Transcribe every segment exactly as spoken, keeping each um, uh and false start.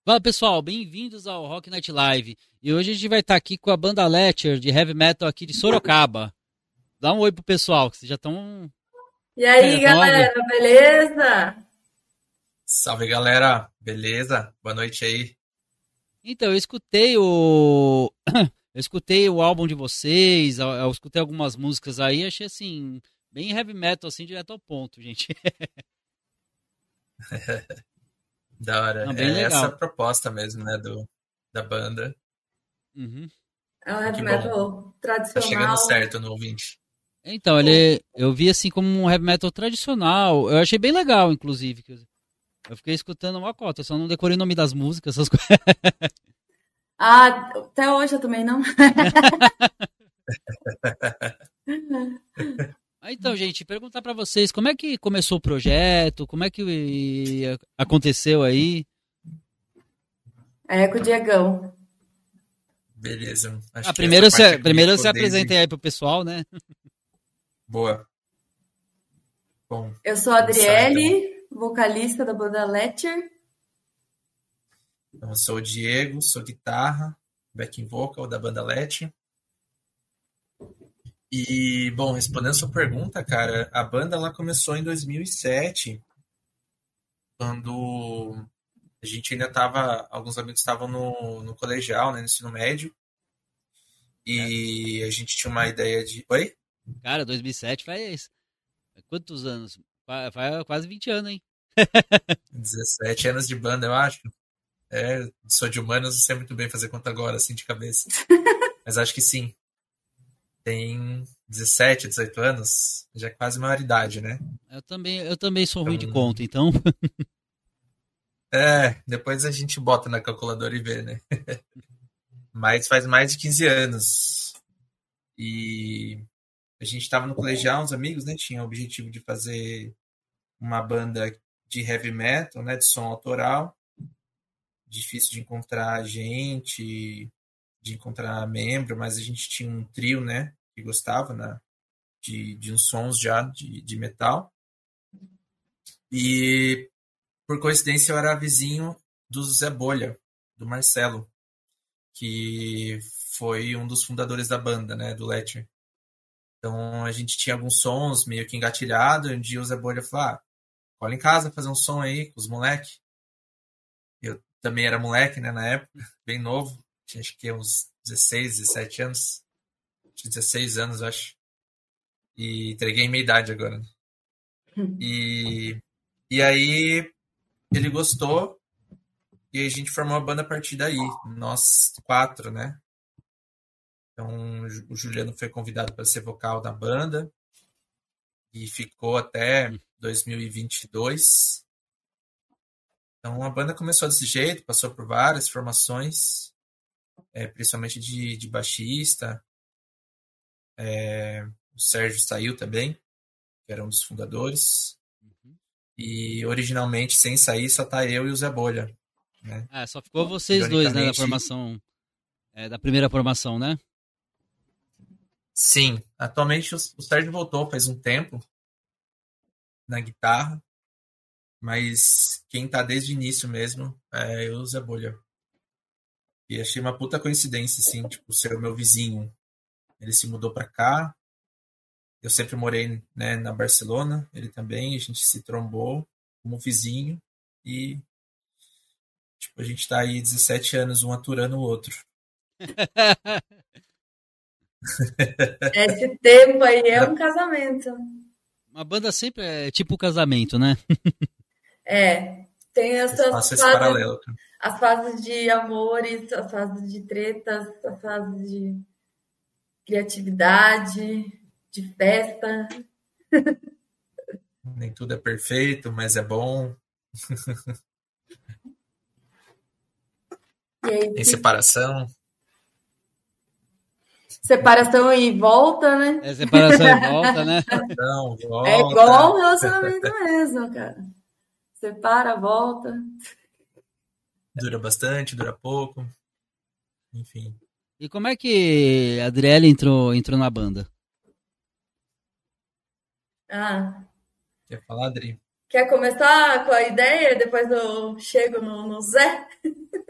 Fala pessoal, bem-vindos ao Rock Night Live. E hoje a gente vai estar aqui com a banda Letcher de heavy metal aqui de Sorocaba. Dá um oi pro pessoal, que vocês já estão. E Já aí, estão ao vivo. galera, beleza? Salve galera, beleza? Boa noite aí. Então, eu escutei o. Eu escutei o álbum de vocês, eu eu escutei algumas músicas aí, achei assim, bem heavy metal, assim, direto ao ponto, gente. Da hora. Não, bem É essa a legal. proposta mesmo, né, do, da banda. Uhum. É um E heavy que bom, metal tá chegando tradicional. certo no ouvinte. Então, ele, eu vi assim como um heavy metal tradicional. Eu achei bem legal, inclusive. Eu fiquei escutando uma cota, só não decorei o nome das músicas, essas coisas. Ah, até hoje eu também não. Ah, então, gente, perguntar pra vocês, como é que começou o projeto? Como é que eh, aconteceu aí? É com o Diegão. Beleza, Ah, acho que essa primeiro parte você, é comigo primeiro você por apresenta desde aí pro pessoal, né? boa. Bom, Eu sou a começar então. Adriele, vocalista da banda Letcher. Então, eu sou o Diego, sou guitarra, backing vocal da banda Let. E, bom, respondendo a sua pergunta, cara, a banda ela começou em dois mil e sete, quando a gente ainda tava, alguns amigos estavam no, no colegial, né, no ensino médio, Cara, e a gente tinha uma ideia de. Oi? cara, dois mil e sete faz quantos anos? Fa- Faz quase vinte anos, hein? dezessete anos de banda, eu acho. É, sou de humanos, não sei muito bem fazer conta agora, assim, de cabeça. Mas acho que sim. Tem dezessete, dezoito anos, já é quase maioridade, né? Eu também, eu também sou ruim de Então, conta, então. é, depois a gente bota na calculadora e vê, né? Mas faz mais de quinze anos. E a gente estava no colegial, uns amigos, né? Tinha o objetivo de fazer uma banda de heavy metal, né? De som autoral. Difícil de encontrar gente, de encontrar membro, mas a gente tinha um trio, né? Que gostava, né? De, de uns sons já de, de metal. E por coincidência eu era vizinho do Zé Bolha, do Marcelo, que foi um dos fundadores da banda, né? Do Letcher. Então a gente tinha alguns sons meio que engatilhado, e um dia o Zé Bolha falou: ah, cola em casa fazer um som aí com os moleques. Eu também era moleque, né, na época, bem novo, tinha acho que uns dezesseis, dezessete anos, tinha dezesseis anos, acho, e entreguei minha idade agora, né? E, e aí ele gostou e a gente formou a banda a partir daí, nós quatro, né? Então o Juliano foi convidado para ser vocal da banda e ficou até dois mil e vinte e dois. Então a banda começou desse jeito, passou por várias formações, é, principalmente de, de baixista. O Sérgio saiu também, que era um dos fundadores. E originalmente, sem sair, só tá eu e o Zé Bolha, né? Ah, só ficou vocês dois, né, da Ironicamente, formação, é, da primeira formação, né? sim. Atualmente o, o Sérgio voltou faz um tempo na guitarra, mas quem tá desde o início mesmo é eu e o Zé Bolha. E achei uma puta coincidência, assim, tipo, ser o meu vizinho. Ele se mudou pra cá, eu sempre morei, né, na Barcelona, ele também, a gente se trombou como vizinho e, tipo, a gente tá aí dezessete anos um aturando o outro. Esse tempo aí é um Ainda casamento. Uma banda sempre é tipo casamento, né? É, tem as suas faço esse fases, paralelo. as fases de amores, as fases de tretas, as fases de criatividade, de festa. Nem tudo é perfeito, mas é bom. E aí, Tem que separação. separação e volta, né? É separação e volta, né? Separação, É igual um volta. relacionamento mesmo, cara. Separa, volta. Dura bastante, dura pouco. Enfim. E como é que a Adriele entrou, entrou na banda? Ah, Quer falar, Adri? quer começar com a ideia? Depois eu chego no, no Zé.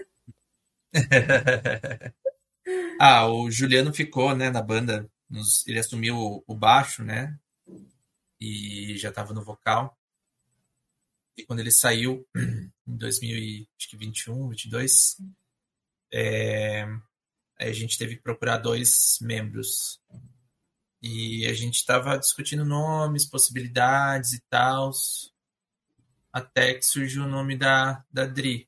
Ah, o Juliano ficou, né, na banda. nos- ele assumiu o, o baixo, né? E já estava no vocal. E quando ele saiu, em dois mil e vinte e um, vinte e dois, é, aí a gente teve que procurar dois membros. E a gente estava discutindo nomes, possibilidades e tal, até que surgiu o nome da, da Dri.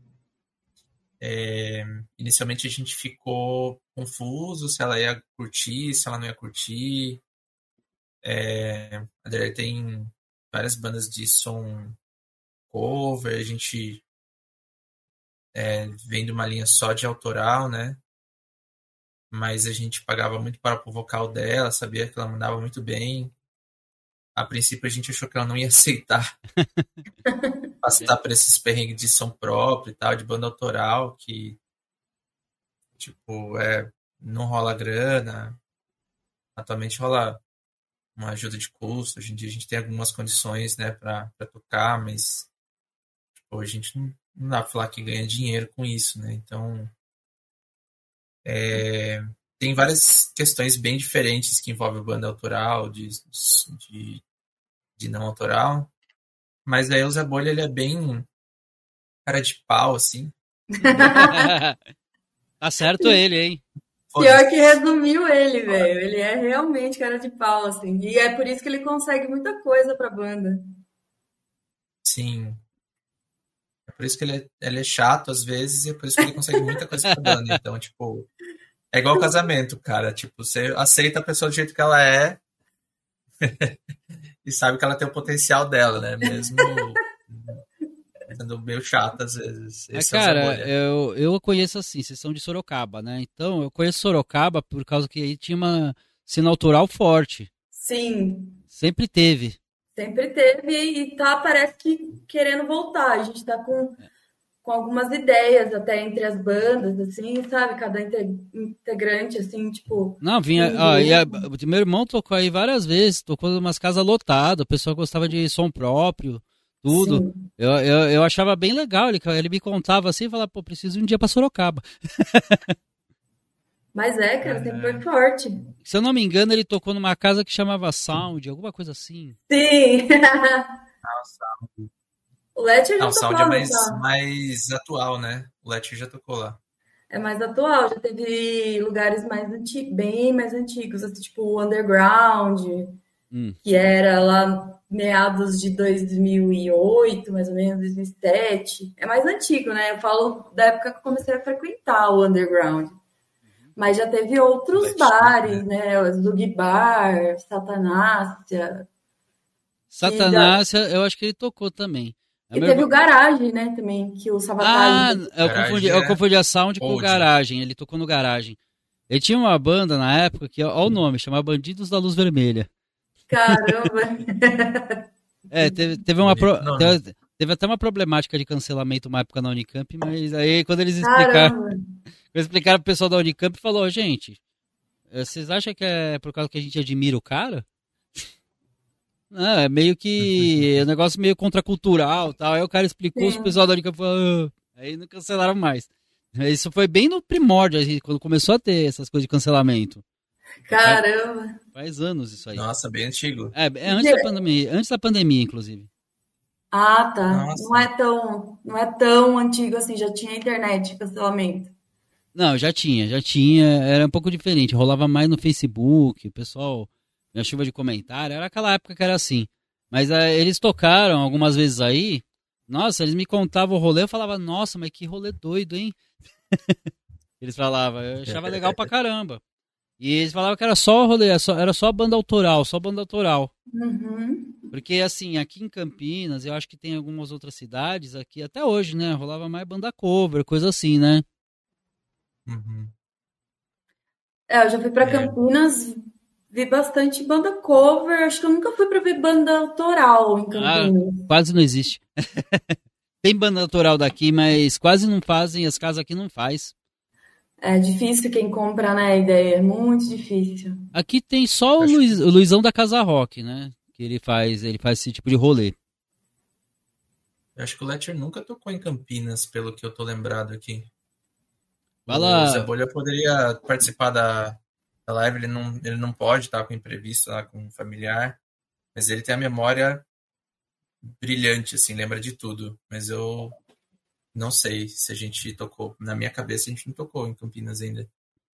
É, inicialmente a gente ficou confuso se ela ia curtir, se ela não ia curtir. É, a Dri tem várias bandas de som cover, a gente é, vem de uma linha só de autoral, né? Mas a gente pagava muito para o vocal dela, sabia que ela mandava muito bem. A princípio a gente achou que ela não ia aceitar passar por esses perrengues de som próprio e tal, de banda autoral, que tipo, é, não rola grana. Atualmente rola uma ajuda de custo. Hoje em dia a gente tem algumas condições, né, para tocar, mas tipo, a gente não, não dá pra falar que ganha dinheiro com isso, né? Então, é, tem várias questões bem diferentes que envolvem banda autoral, de, de, de não autoral. Mas aí o Zé Bolha, ele é bem cara de pau, assim. Tá certo ele, hein? Pior que resumiu ele, velho. Ele é realmente cara de pau, assim. E é por isso que ele consegue muita coisa pra banda. Sim. É por isso que ele é, ele é chato às vezes e é por isso que ele consegue muita coisa pra banda. Então, tipo, é igual casamento, cara. Tipo, você aceita a pessoa do jeito que ela é e sabe que ela tem o potencial dela, né? Mesmo sendo meio chato às vezes. Mas, Esse é o Zé cara, Bolha. eu, eu conheço assim, vocês são de Sorocaba, né? Então, eu conheço Sorocaba por causa que aí tinha uma cena autoral forte. Sim, Sempre teve. sempre teve e tá, parece que querendo voltar. A gente tá com, com algumas ideias até entre as bandas, assim, sabe? Cada inte- integrante, assim, tipo, Não, vinha. um Ó, e a- grupo. meu irmão tocou aí várias vezes, tocou em umas casas lotadas, o pessoal gostava de som próprio, tudo. Sim. Eu, eu, eu achava bem legal, ele, ele me contava assim e falava, pô, preciso ir um dia pra Sorocaba. Mas é, cara, sempre É, foi forte. Se eu não me engano, ele tocou numa casa que chamava Sound, alguma coisa assim. Sim. nossa. O Letcher Ah, já o Sound é tocou, não mais, tá? mais atual, né? O Letcher já tocou lá. É mais atual, já teve lugares mais antigos, bem mais antigos, assim, tipo o Underground, Hum. que era lá meados de dois mil e oito, mais ou menos, dois mil e sete. É mais antigo, né? Eu falo da época que eu comecei a frequentar o Underground. Mas já teve outros Letcher, bares, né? né? O Zug Bar, Satanásia. Que já... Satanás, eu acho que ele tocou também. É E meu teve irmão- o Garage, né? Também, que o Ah, Sabotage. eu confundi, Garage eu é confundi a Sound com o old. Garagem. Ele tocou no Garagem. Ele tinha uma banda na época que, ó o nome, chamava Bandidos da Luz Vermelha. Caramba! É, teve, teve uma Bonito pro- nome. teve, teve até uma problemática de cancelamento uma época na Unicamp, mas aí quando eles explicaram, Caramba! quando eles explicaram pro pessoal da Unicamp, falou, gente, eh, vocês acham que é por causa que a gente admira o cara? Não, é meio que é um negócio meio contracultural, tal. Aí o cara explicou, os Sim. pessoal da Unicamp falou, "Ah", aí não cancelaram mais. Isso foi bem no primórdio, assim, quando começou a ter essas coisas de cancelamento. Faz, Caramba! faz anos isso aí. Nossa, bem antigo. É, é antes da pandemia, antes da pandemia, inclusive. Ah, tá. Não Nossa. é tão, não é tão antigo assim, já tinha internet, cancelamento. Não, já tinha, já tinha, era um pouco diferente, rolava mais no Facebook, o pessoal, na chuva de comentário, era aquela época que era assim. Mas eh, eles tocaram algumas vezes aí, nossa, eles me contavam o rolê, eu falava, nossa, mas que rolê doido, hein? Eles falavam, eu achava legal pra caramba. E eles falavam que era só rolê, era só, era só banda autoral, só banda autoral. Uhum. Porque assim, aqui em Campinas, eu acho que tem algumas outras cidades aqui, até hoje, né? Rolava mais banda cover, coisa assim, né? Uhum. É, eu já fui pra É, Campinas, vi bastante banda cover. Acho que eu nunca fui pra ver banda autoral em Ah, Campinas. quase não existe. Tem banda autoral daqui, mas quase não fazem, as casas aqui não faz. É difícil quem compra, né, a ideia. É muito difícil. Aqui tem só o, acho Luiz- o Luizão da Casa Rock, né? Que ele faz, ele faz esse tipo de rolê. Eu acho que o Letcher nunca tocou em Campinas, pelo que eu tô lembrado aqui. Fala. O Zé Bolha poderia participar da, da live, ele não, ele não pode, tá com imprevisto lá com um familiar, mas ele tem a memória brilhante, assim, lembra de tudo. Mas eu não sei se a gente tocou. Na minha cabeça, a gente não tocou em Campinas ainda.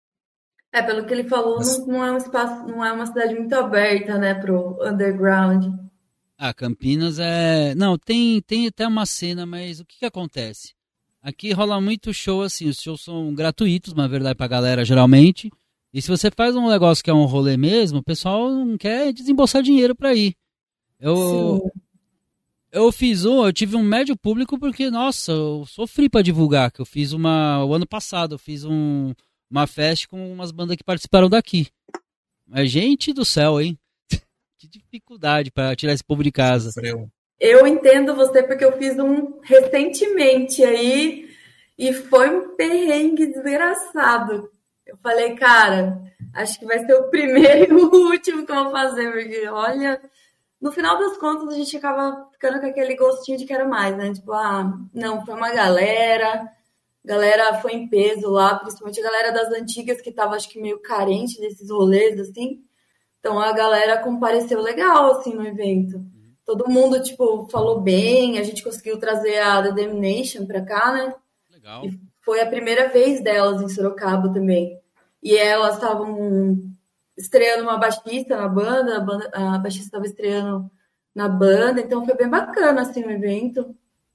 É, pelo que ele falou, Mas- não, não é um espaço, não é uma cidade muito aberta, né, pro underground. Ah, Campinas é. Não, tem, tem até uma cena, mas o que que acontece? Aqui rola muito show assim, os shows são gratuitos, na verdade, pra galera geralmente. E se você faz um negócio que é um rolê mesmo, o pessoal não quer desembolsar dinheiro pra ir. Eu, Sim. eu fiz um, eu tive um médio público porque, nossa, eu sofri pra divulgar, que eu fiz uma, o ano passado, eu fiz um, uma festa com umas bandas que participaram daqui. Mas, gente do céu, hein? Que dificuldade pra tirar esse povo de casa. Sofreu. Eu entendo você porque eu fiz um recentemente aí e foi um perrengue desgraçado. Eu falei, cara, acho que vai ser o primeiro e o último que eu vou fazer, porque olha, no final das contas a gente acaba ficando com aquele gostinho de quero mais, né? Tipo, ah, não, foi uma galera, galera foi em peso lá, principalmente a galera das antigas que tava, acho que meio carente desses rolês, assim. Então a galera compareceu legal, assim, no evento. Todo mundo, tipo, falou bem, a gente conseguiu trazer a The Damnation pra cá, né? Legal. E foi a primeira vez delas em Sorocaba também. E elas estavam estreando uma baixista na banda, a, banda, a baixista estava estreando na banda, então foi bem bacana, assim, o evento.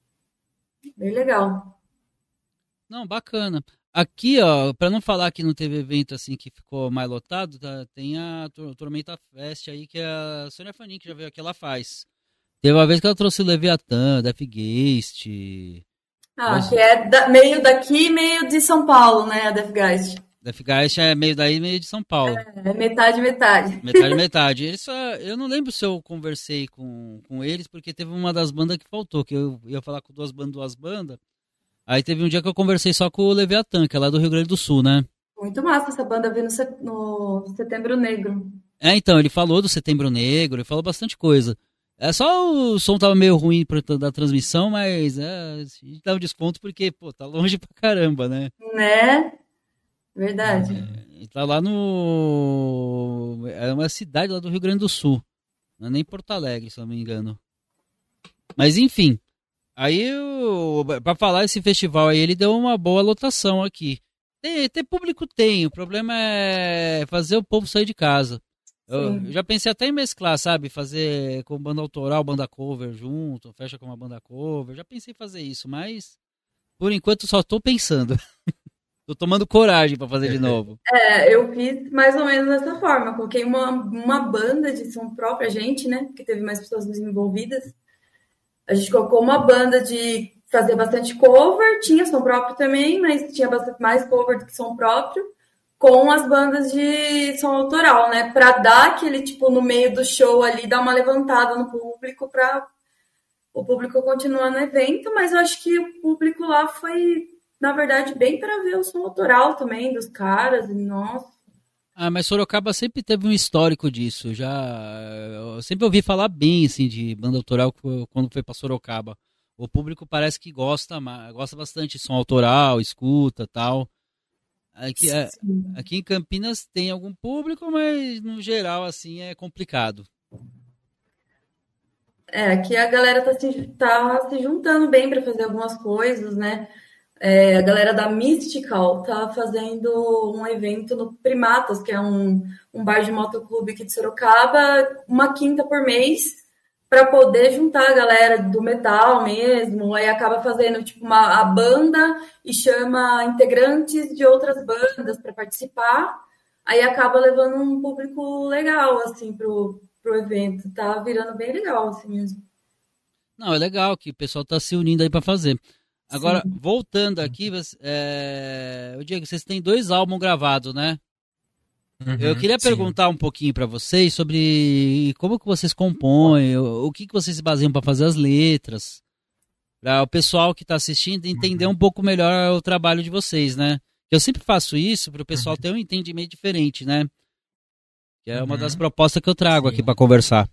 Bem legal. Não, bacana. Aqui, ó, pra não falar que não teve evento assim que ficou mais lotado, tá, tem a Tor- Tormenta Fest aí que a Sônia Fanin, que já veio aqui, ela faz. Teve uma vez que ela trouxe o Leviatã, Deathgeist. Ah, Nossa. que é da- meio daqui, meio de São Paulo, né, a Deathgeist. Deathgeist é meio daí, meio de São Paulo. É metade, metade. Metade, metade. Eles só, eu não lembro se eu conversei com, com eles, porque teve uma das bandas que faltou, que eu ia falar com duas bandas, duas bandas. Aí teve um dia que eu conversei só com o Leviatã, que é lá do Rio Grande do Sul, né? Muito massa essa banda vir no, set- no Setembro Negro. É, então, ele falou do Setembro Negro, ele falou bastante coisa. É só o som tava meio ruim pra, da transmissão, mas é, a gente dá um desconto porque, pô, tá longe pra caramba, né? Né? Verdade. E tá lá no... É uma cidade lá do Rio Grande do Sul. Não é nem Porto Alegre, se eu não me engano. Mas, enfim. Aí, eu, pra falar esse festival aí, ele deu uma boa lotação aqui. Ter, ter público tem, o problema é fazer o povo sair de casa. Eu, Sim. eu já pensei até em mesclar, sabe? Fazer com banda autoral, banda cover junto, fecha com uma banda cover. Já pensei em fazer isso, mas por enquanto só tô pensando. Tô tomando coragem pra fazer de novo. É, eu fiz mais ou menos dessa forma. Coloquei uma, uma banda de som própria, a gente, né? Porque teve mais pessoas envolvidas. A gente colocou uma banda de fazer bastante cover, tinha som próprio também, mas tinha bastante mais cover do que som próprio, com as bandas de som autoral, né? Pra dar aquele, tipo, no meio do show ali, dar uma levantada no público pra o público continuar no evento, mas eu acho que o público lá foi, na verdade, bem para ver o som autoral também dos caras, e nossa. Ah, mas Sorocaba sempre teve um histórico disso. Já eu sempre ouvi falar bem assim de banda autoral quando foi pra Sorocaba. O público parece que gosta, ma- gosta bastante de som autoral, escuta, tal. Aqui, é- aqui em Campinas tem algum público, mas no geral assim é complicado. É, aqui a galera tá se, tá se juntando bem para fazer algumas coisas, né? É, a galera da Mystical tá fazendo um evento no Primatas, que é um, um bar de motoclube aqui de Sorocaba, uma quinta por mês, para poder juntar a galera do metal mesmo. Aí acaba fazendo tipo uma a banda e chama integrantes de outras bandas para participar. Aí acaba levando um público legal assim pro, pro evento. Tá virando bem legal assim mesmo. Não, é legal que o pessoal tá se unindo aí pra fazer. Agora, Sim. voltando aqui, você- é... o Diego, vocês têm dois álbuns gravados, né? Eu Uhum, queria sim. perguntar um pouquinho pra vocês sobre como que vocês compõem, o, o que que vocês se baseiam pra fazer as letras, para o pessoal que tá assistindo entender Uhum, um pouco melhor o trabalho de vocês, né? Eu sempre faço isso para o pessoal uhum, ter um entendimento diferente, né? Que é uma das uhum, propostas que eu trago aqui sim, pra conversar.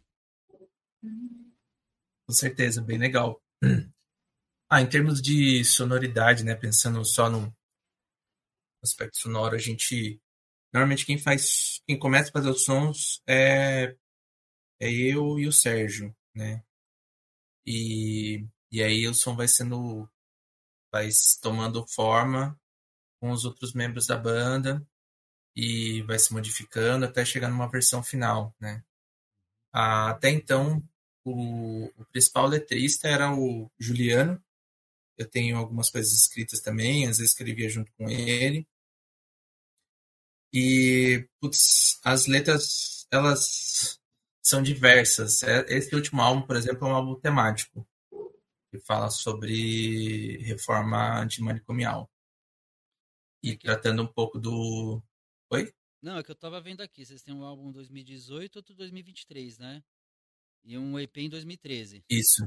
com certeza, bem legal. Ah, em termos de sonoridade, né, pensando só no, aspecto sonoro, a gente... Normalmente quem faz... Quem começa a fazer os sons é, é eu e o Sérgio, né? E, e aí o som vai sendo... Vai tomando forma com os outros membros da banda e vai se modificando até chegar numa versão final, né? Até então, o, o principal letrista era o Juliano. Eu tenho algumas coisas escritas também, às vezes escrevia junto com ele. E, putz, as letras, elas são diversas. Esse último álbum, por exemplo, é um álbum temático, que fala sobre reforma antimanicomial. E tratando um pouco do... Oi? Não, é que eu tava vendo aqui. Vocês têm um álbum dois mil e dezoito, outro dois mil e vinte e três, né? E um E P em dois mil e treze. Isso.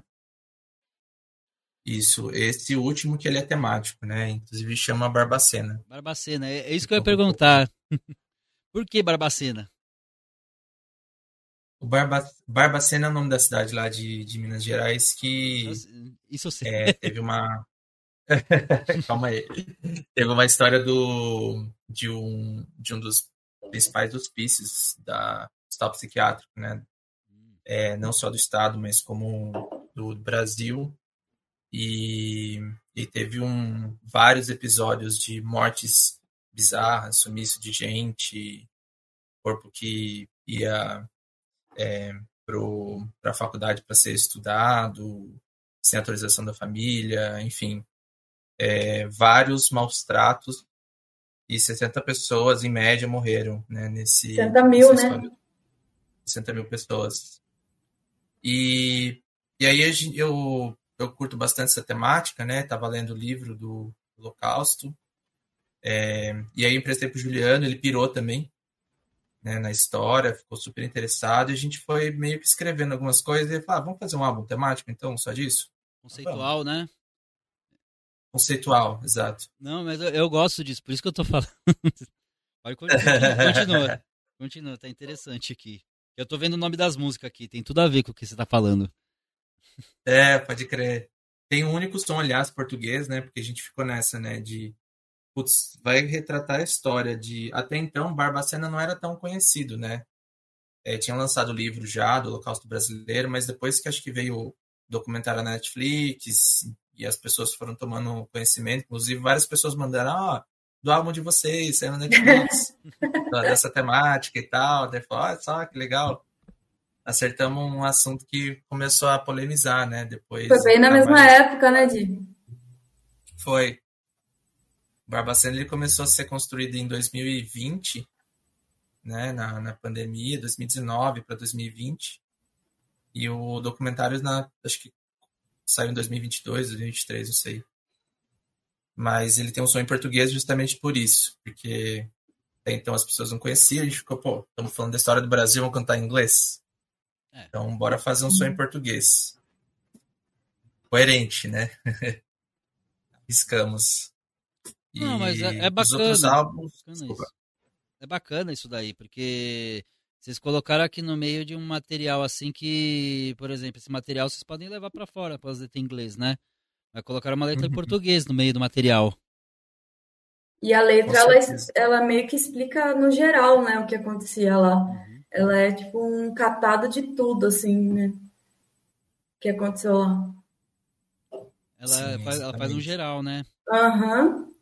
Isso. Esse último que ele é temático, né? Inclusive chama Barbacena. Barbacena. É, é isso que eu ia perguntar. Por que Barbacena? O Barba... Barbacena é o nome da cidade lá de, de Minas Gerais que Isso eu sei. é, teve uma... Calma aí. Teve uma história do, de, um, de um dos principais hospícios da hospital psiquiátrico, né? É, não só do estado, mas como do Brasil. E, e teve um, vários episódios de mortes bizarras, sumiço de gente, corpo que ia é, para a faculdade para ser estudado, sem autorização da família, enfim. É, vários maus tratos e sessenta pessoas, em média, morreram, né, nesse, sessenta mil, né? sessenta mil pessoas. E, e aí eu, eu curto bastante essa temática, né? Tava lendo o livro do Holocausto. É, e aí eu emprestei pro Juliano, ele pirou também, né, na história, ficou super interessado, e a gente foi meio que escrevendo algumas coisas, e ele falou, ah, vamos fazer um álbum temático, então, só disso? Conceitual, ah, né? Conceitual, exato. Não, mas eu, eu gosto disso, por isso que eu tô falando. Pode continuar, continua, continua, tá interessante aqui. Eu tô vendo o nome das músicas aqui, tem tudo a ver com o que você tá falando. É, pode crer. Tem um único som, aliás, português, né? Porque a gente ficou nessa, né? De, putz, vai retratar a história de... Até então, Barbacena não era tão conhecido, né? É, tinha lançado o livro já, do Holocausto Brasileiro, mas depois que acho que veio o documentário na Netflix e as pessoas foram tomando conhecimento, inclusive várias pessoas mandaram, ó, oh, do álbum de vocês, saiu na Netflix, dessa temática e tal. Daí falou, olha só, que legal. Acertamos um assunto que começou a polemizar, né? Depois, foi bem na mesma mais... época, né, Di? Foi. O Barbacena ele começou a ser construído em dois mil e vinte, né? Na, na pandemia, dois mil e dezenove para dois mil e vinte. E o documentário, na, acho que saiu em dois mil e vinte e dois, dois mil e vinte e três, não sei. Mas ele tem um som em português justamente por isso. Porque até então as pessoas não conheciam, a gente ficou, pô, estamos falando da história do Brasil, vamos cantar em inglês? É. Então, bora fazer um som em português. Coerente, né? Riscamos. Não, mas é, é bacana. Os outros álbuns... Bacana isso. É bacana isso daí, porque vocês colocaram aqui no meio de um material assim que, por exemplo, esse material vocês podem levar para fora para as letras em inglês, né? Vai colocar uma letra uhum. em português no meio do material. E a letra, ela, ela meio que explica no geral, né, o que acontecia lá. Uhum. Ela é tipo um catado de tudo, assim, né? O que aconteceu lá. Ela, Sim, faz, ela faz um geral, né? Aham. Uhum.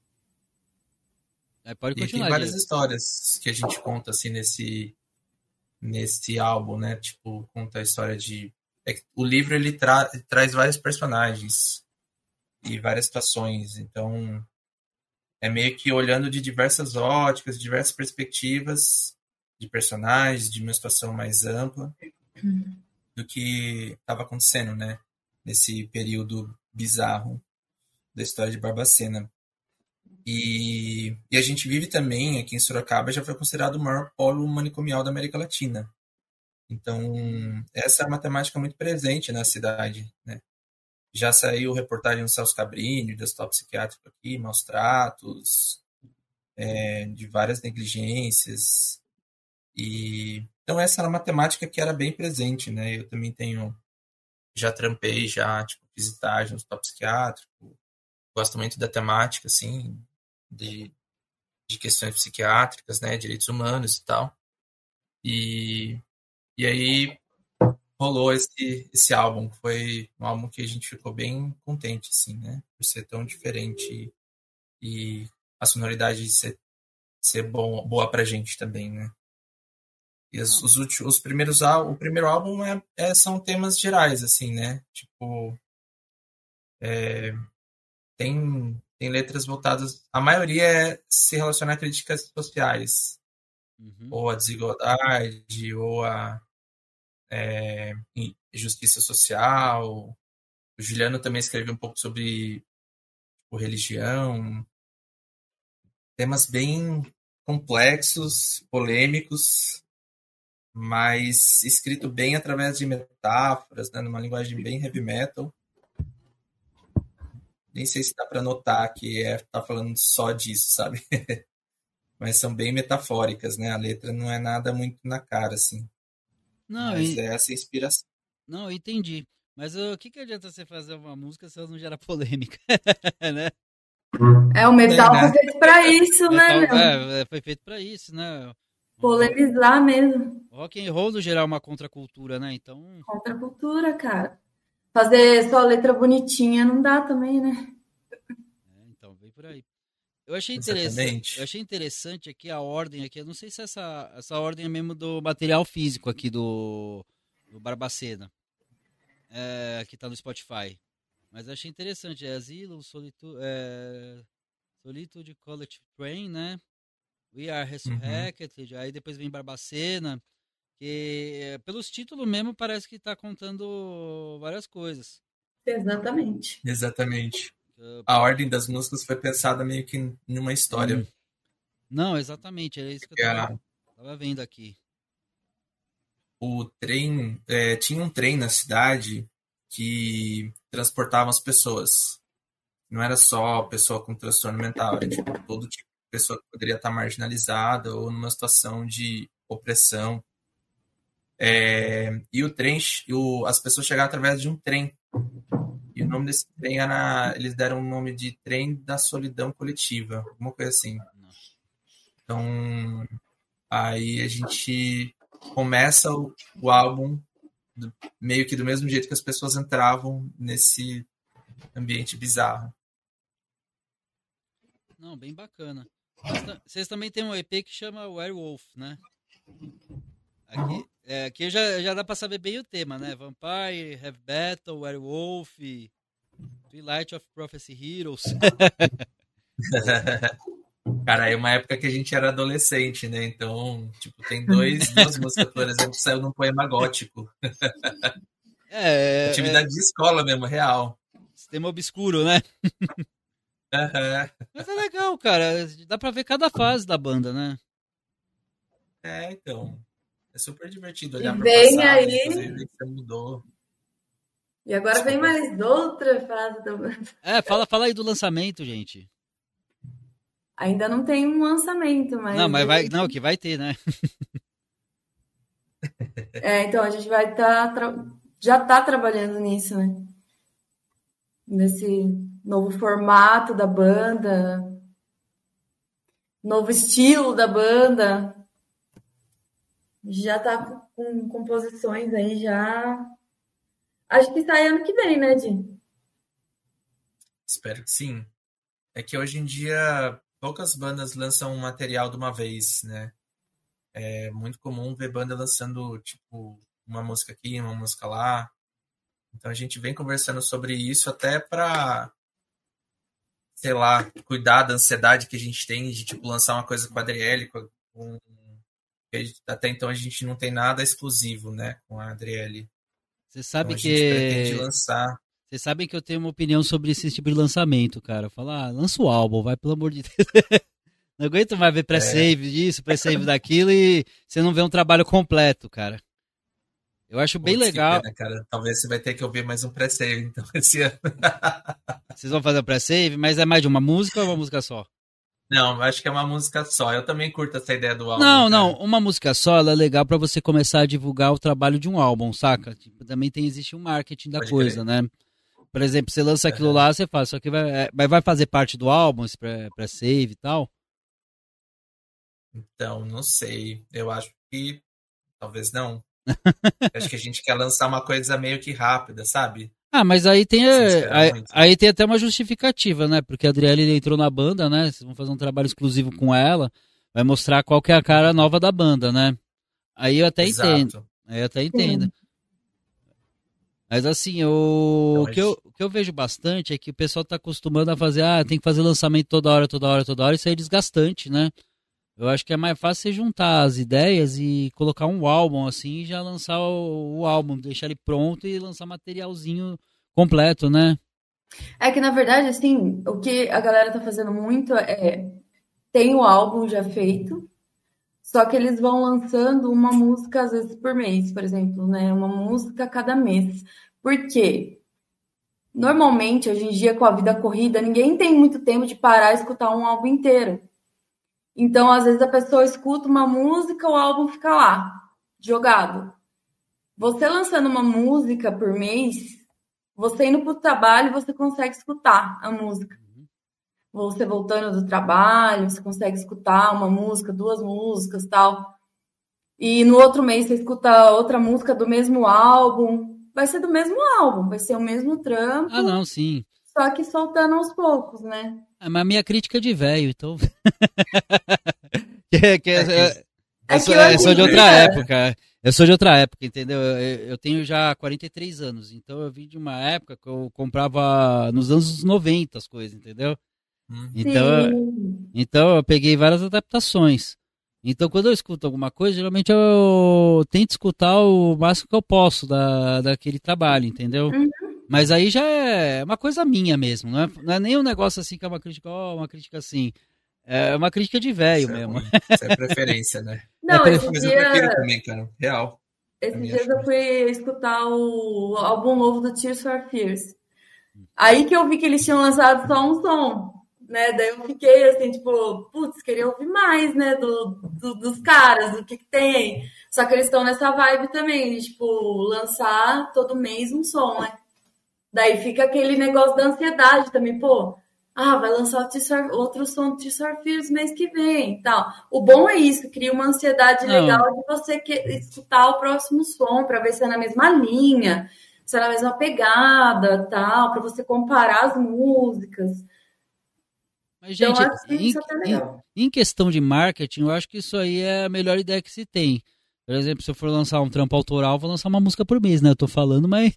Aí pode continuar. E tem várias Diego. histórias que a gente conta, assim, nesse, nesse álbum, né? Tipo, conta a história de... É, o livro, ele tra... traz vários personagens e várias situações. Então, é meio que olhando de diversas óticas, diversas perspectivas de personagens, de uma situação mais ampla uhum. do que estava acontecendo, né? Nesse período bizarro da história de Barbacena. E, e a gente vive também, aqui em Sorocaba, já foi considerado o maior polo manicomial da América Latina. Então, essa é uma temática muito presente na cidade, né? Já saiu reportagem do Celso Cabrini, do Hospital Psiquiátrico aqui, maus tratos, é, de várias negligências. E, então, essa era uma temática que era bem presente, né? Eu também tenho, já trampei, já, tipo, visitagem no Hospital Psiquiátrico. Gosto muito da temática, assim, de de questões psiquiátricas, né, direitos humanos e tal. E, e aí rolou esse, esse álbum. Foi um álbum que a gente ficou bem contente, assim, né, por ser tão diferente e a sonoridade ser, ser bom, boa pra gente também, né. E os, os, últimos, os primeiros o primeiro álbum é, é, são temas gerais, assim, né, tipo, é, tem, tem letras voltadas, a maioria é se relaciona a críticas sociais, uhum. ou a desigualdade, ou a é, justiça social. O Juliano também escreveu um pouco sobre tipo, religião, temas bem complexos, polêmicos, mas escrito bem através de metáforas, né, numa linguagem bem heavy metal. Nem sei se dá para notar que é tá falando só disso, sabe? Mas são bem metafóricas, né? A letra não é nada muito na cara, assim. Não, mas e... é essa inspiração. Não, entendi. Mas o uh, que, que adianta você fazer uma música se ela não gera polêmica, né? É, o metal é, né? Foi feito pra isso, né, metal, meu? É, foi feito pra isso, né? Polemizar mesmo. Rock and roll gerar uma contracultura, né? Então... Contracultura, cara. Fazer só letra bonitinha não dá também, né? É, então, vem por aí. Eu achei interessante, eu achei interessante aqui a ordem aqui. Eu não sei se essa, essa ordem é mesmo do material físico aqui do, do Barbacena, é, que tá no Spotify. Mas eu achei interessante. É Asilo, Solitu, é, Solitude Collective Train, né? We Are Resurrected. Uhum. Aí depois vem Barbacena. Que pelos títulos mesmo parece que tá contando várias coisas. Exatamente. Exatamente. A ordem das músicas foi pensada meio que numa história. Hum. Não, exatamente, é isso que eu tava, é... tava vendo aqui. O trem, é, tinha um trem na cidade que transportava as pessoas. Não era só pessoa com transtorno mental, era tipo, todo tipo de pessoa que poderia estar marginalizada ou numa situação de opressão. É, e o trem, o, as pessoas chegavam através de um trem. E o nome desse trem era, eles deram o nome de Trem da Solidão Coletiva, alguma coisa assim. Então, aí a gente começa o, o álbum do, meio que do mesmo jeito que as pessoas entravam nesse ambiente bizarro. Não, bem bacana. Vocês também têm um E P que chama Werewolf, né? Aqui, é, aqui já, já dá pra saber bem o tema, né? Vampire, Heavy Battle, Werewolf, Twilight of Prophecy Heroes. Cara, é uma época que a gente era adolescente, né? Então, tipo, tem dois, duas músicas, por exemplo, que saiu num poema gótico. É, atividade é... de escola mesmo, real. Sistema obscuro, né? Uhum. Mas é legal, cara. Dá pra ver cada fase da banda, né? É, então... É super divertido olhar para o passado, aí... ver que você mudou. E agora Desculpa. Vem mais outra fase da banda. É, fala, fala aí do lançamento, gente. Ainda não tem um lançamento, mas... Não, mas vai, não, que vai ter, né? É, então a gente vai estar... Tá, tra... já tá trabalhando nisso, né? Nesse novo formato da banda, novo estilo da banda... Já tá com composições aí, já... Acho que sai ano que vem, né, Di? Espero que sim. É que hoje em dia, poucas bandas lançam um material de uma vez, né? É muito comum ver banda lançando, tipo, uma música aqui, uma música lá. Então a gente vem conversando sobre isso até pra, sei lá, cuidar da ansiedade que a gente tem de, tipo, lançar uma coisa com a Adriele, com... com até então a gente não tem nada exclusivo, né, com a Adriele. Você sabe então, que... a gente pretende lançar... Vocês sabem que eu tenho uma opinião sobre esse tipo de lançamento, cara. Falar, ah, lança o álbum, vai, pelo amor de Deus. Não aguento mais ver pré-save é. disso, pré-save daquilo e você não vê um trabalho completo, cara. Eu acho bem Putz, legal. Pena, cara. Talvez você vai ter que ouvir mais um pré-save, então, esse ano. Vocês vão fazer um pré-save, mas é mais de uma música ou uma música só? Não, acho que é uma música só. Eu também curto essa ideia do álbum. Não, cara. não. Uma música só, ela é legal pra você começar a divulgar o trabalho de um álbum, saca? Tipo, também tem, existe um marketing da Pode coisa, crer. né? Por exemplo, você lança aquilo uhum. lá, você faz, só que vai, vai, vai fazer parte do álbum, esse pré-save e tal? Então, não sei. Eu acho que talvez não. Acho que a gente quer lançar uma coisa meio que rápida, sabe? Ah, mas aí tem, Sem eh, esperar aí, muito. aí tem até uma justificativa, né? Porque a Adriele entrou na banda, né? Vocês vão fazer um trabalho exclusivo com ela, vai mostrar qual que é a cara nova da banda, né? Aí eu até entendo. Exato. Aí eu até entendo. Sim. Mas assim, o, Então, o a que eu, gente- o que eu vejo bastante é que o pessoal tá acostumando a fazer, ah, tem que fazer lançamento toda hora, toda hora, toda hora, isso aí é desgastante, né? Eu acho que é mais fácil você juntar as ideias e colocar um álbum assim e já lançar o, o álbum, deixar ele pronto e lançar materialzinho completo, né? É que, na verdade, assim, o que a galera tá fazendo muito é tem o álbum já feito, só que eles vão lançando uma música às vezes por mês, por exemplo, né? Uma música a cada mês. Por quê? Normalmente, hoje em dia, com a vida corrida, ninguém tem muito tempo de parar e escutar um álbum inteiro. Então, às vezes, a pessoa escuta uma música, o álbum fica lá, jogado. Você lançando uma música por mês, você indo pro trabalho, você consegue escutar a música. Você voltando do trabalho, você consegue escutar uma música, duas músicas, tal. E no outro mês você escuta outra música do mesmo álbum. Vai ser do mesmo álbum, vai ser o mesmo trampo, Ah, não, sim. só que soltando aos poucos, né? É, mas a minha crítica é de velho, então. que, que, É que- é, É eu, sou, que hoje eu sou de em outra dia- época. Eu sou de outra época, entendeu? Eu, eu tenho já quarenta e três anos, então eu vim de uma época que eu comprava nos anos noventa as coisas, entendeu? Hum. Então, Sim. então eu peguei várias adaptações. Então, quando eu escuto alguma coisa, geralmente eu tento escutar o máximo que eu posso da, daquele trabalho, entendeu? Uhum. Mas aí já é uma coisa minha mesmo, não é, não é nem um negócio assim que é uma crítica, ó, uma crítica assim. É uma crítica de velho Isso é mesmo. ruim. Isso é preferência, né? Não, É, esse Mas eu prefiro dia, também, cara. Real. esses Também dias acho eu fui escutar o álbum novo do Tears for Fears. Aí que eu vi que eles tinham lançado só um som, né? Daí eu fiquei assim, tipo, putz, queria ouvir mais, né? Do, do- dos caras, do que que tem. Só que eles estão nessa vibe também, de, tipo, lançar todo mês um som, né? Daí fica aquele negócio da ansiedade também, pô. Ah, vai lançar o Tears for- outro som do Tears for Fears mês que vem e tal. O bom é isso, cria uma ansiedade Não. legal de você que- escutar o próximo som, pra ver se é na mesma linha, se é na mesma pegada, tal, pra você comparar as músicas. Mas, Então, gente, acho que em, isso é até em- legal. em questão de marketing, eu acho que isso aí é a melhor ideia que se tem. Por exemplo, se eu for lançar um trampo autoral, eu vou lançar uma música por mês, né? Eu tô falando, mas.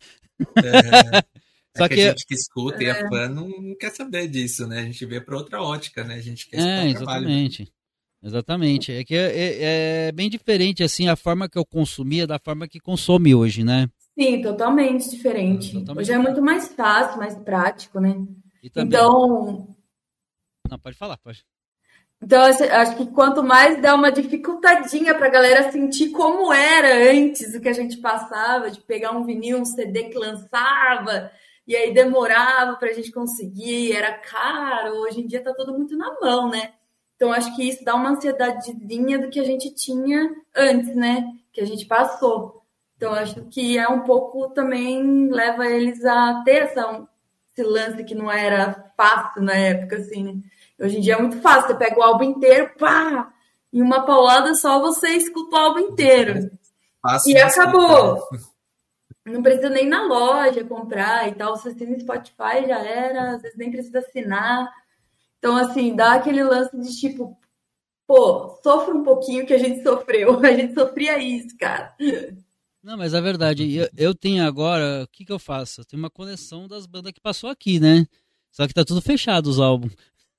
É, Só é que que- a gente que escuta e é fã não, não quer saber disso, né? A gente vê pra outra ótica, né? A gente quer escutar É, o trabalho. né? exatamente. Exatamente. É que é, é- é bem diferente, assim, a forma que eu consumia da forma que consome hoje, né? Sim, totalmente diferente. Hum, totalmente Hoje é muito mais fácil, mais prático, né? E também. Então, Não, pode falar, pode. Então, eu acho que quanto mais dá uma dificultadinha pra galera sentir como era antes o que a gente passava, de pegar um vinil, um C D que lançava, e aí demorava pra gente conseguir, era caro, hoje em dia tá tudo muito na mão, né? Então, acho que isso dá uma ansiedadezinha do que a gente tinha antes, né? Que a gente passou. Então, acho que é um pouco também leva eles a ter essa, esse lance que não era fácil na época, assim, né? Hoje em dia é muito fácil, você pega o álbum inteiro, pá! Em uma paulada só você escuta o álbum inteiro. Fácil E de acabou. escutar. Não precisa nem ir na loja comprar e tal. Você assina no Spotify, já era. Às vezes nem precisa assinar. Então, assim, dá aquele lance de tipo, pô, sofre um pouquinho que a gente sofreu. A gente sofria isso, cara. Não, mas é verdade. Eu, eu tenho agora, o que que eu faço? Eu tenho uma coleção das bandas que passou aqui, né? Só que tá tudo fechado os álbuns.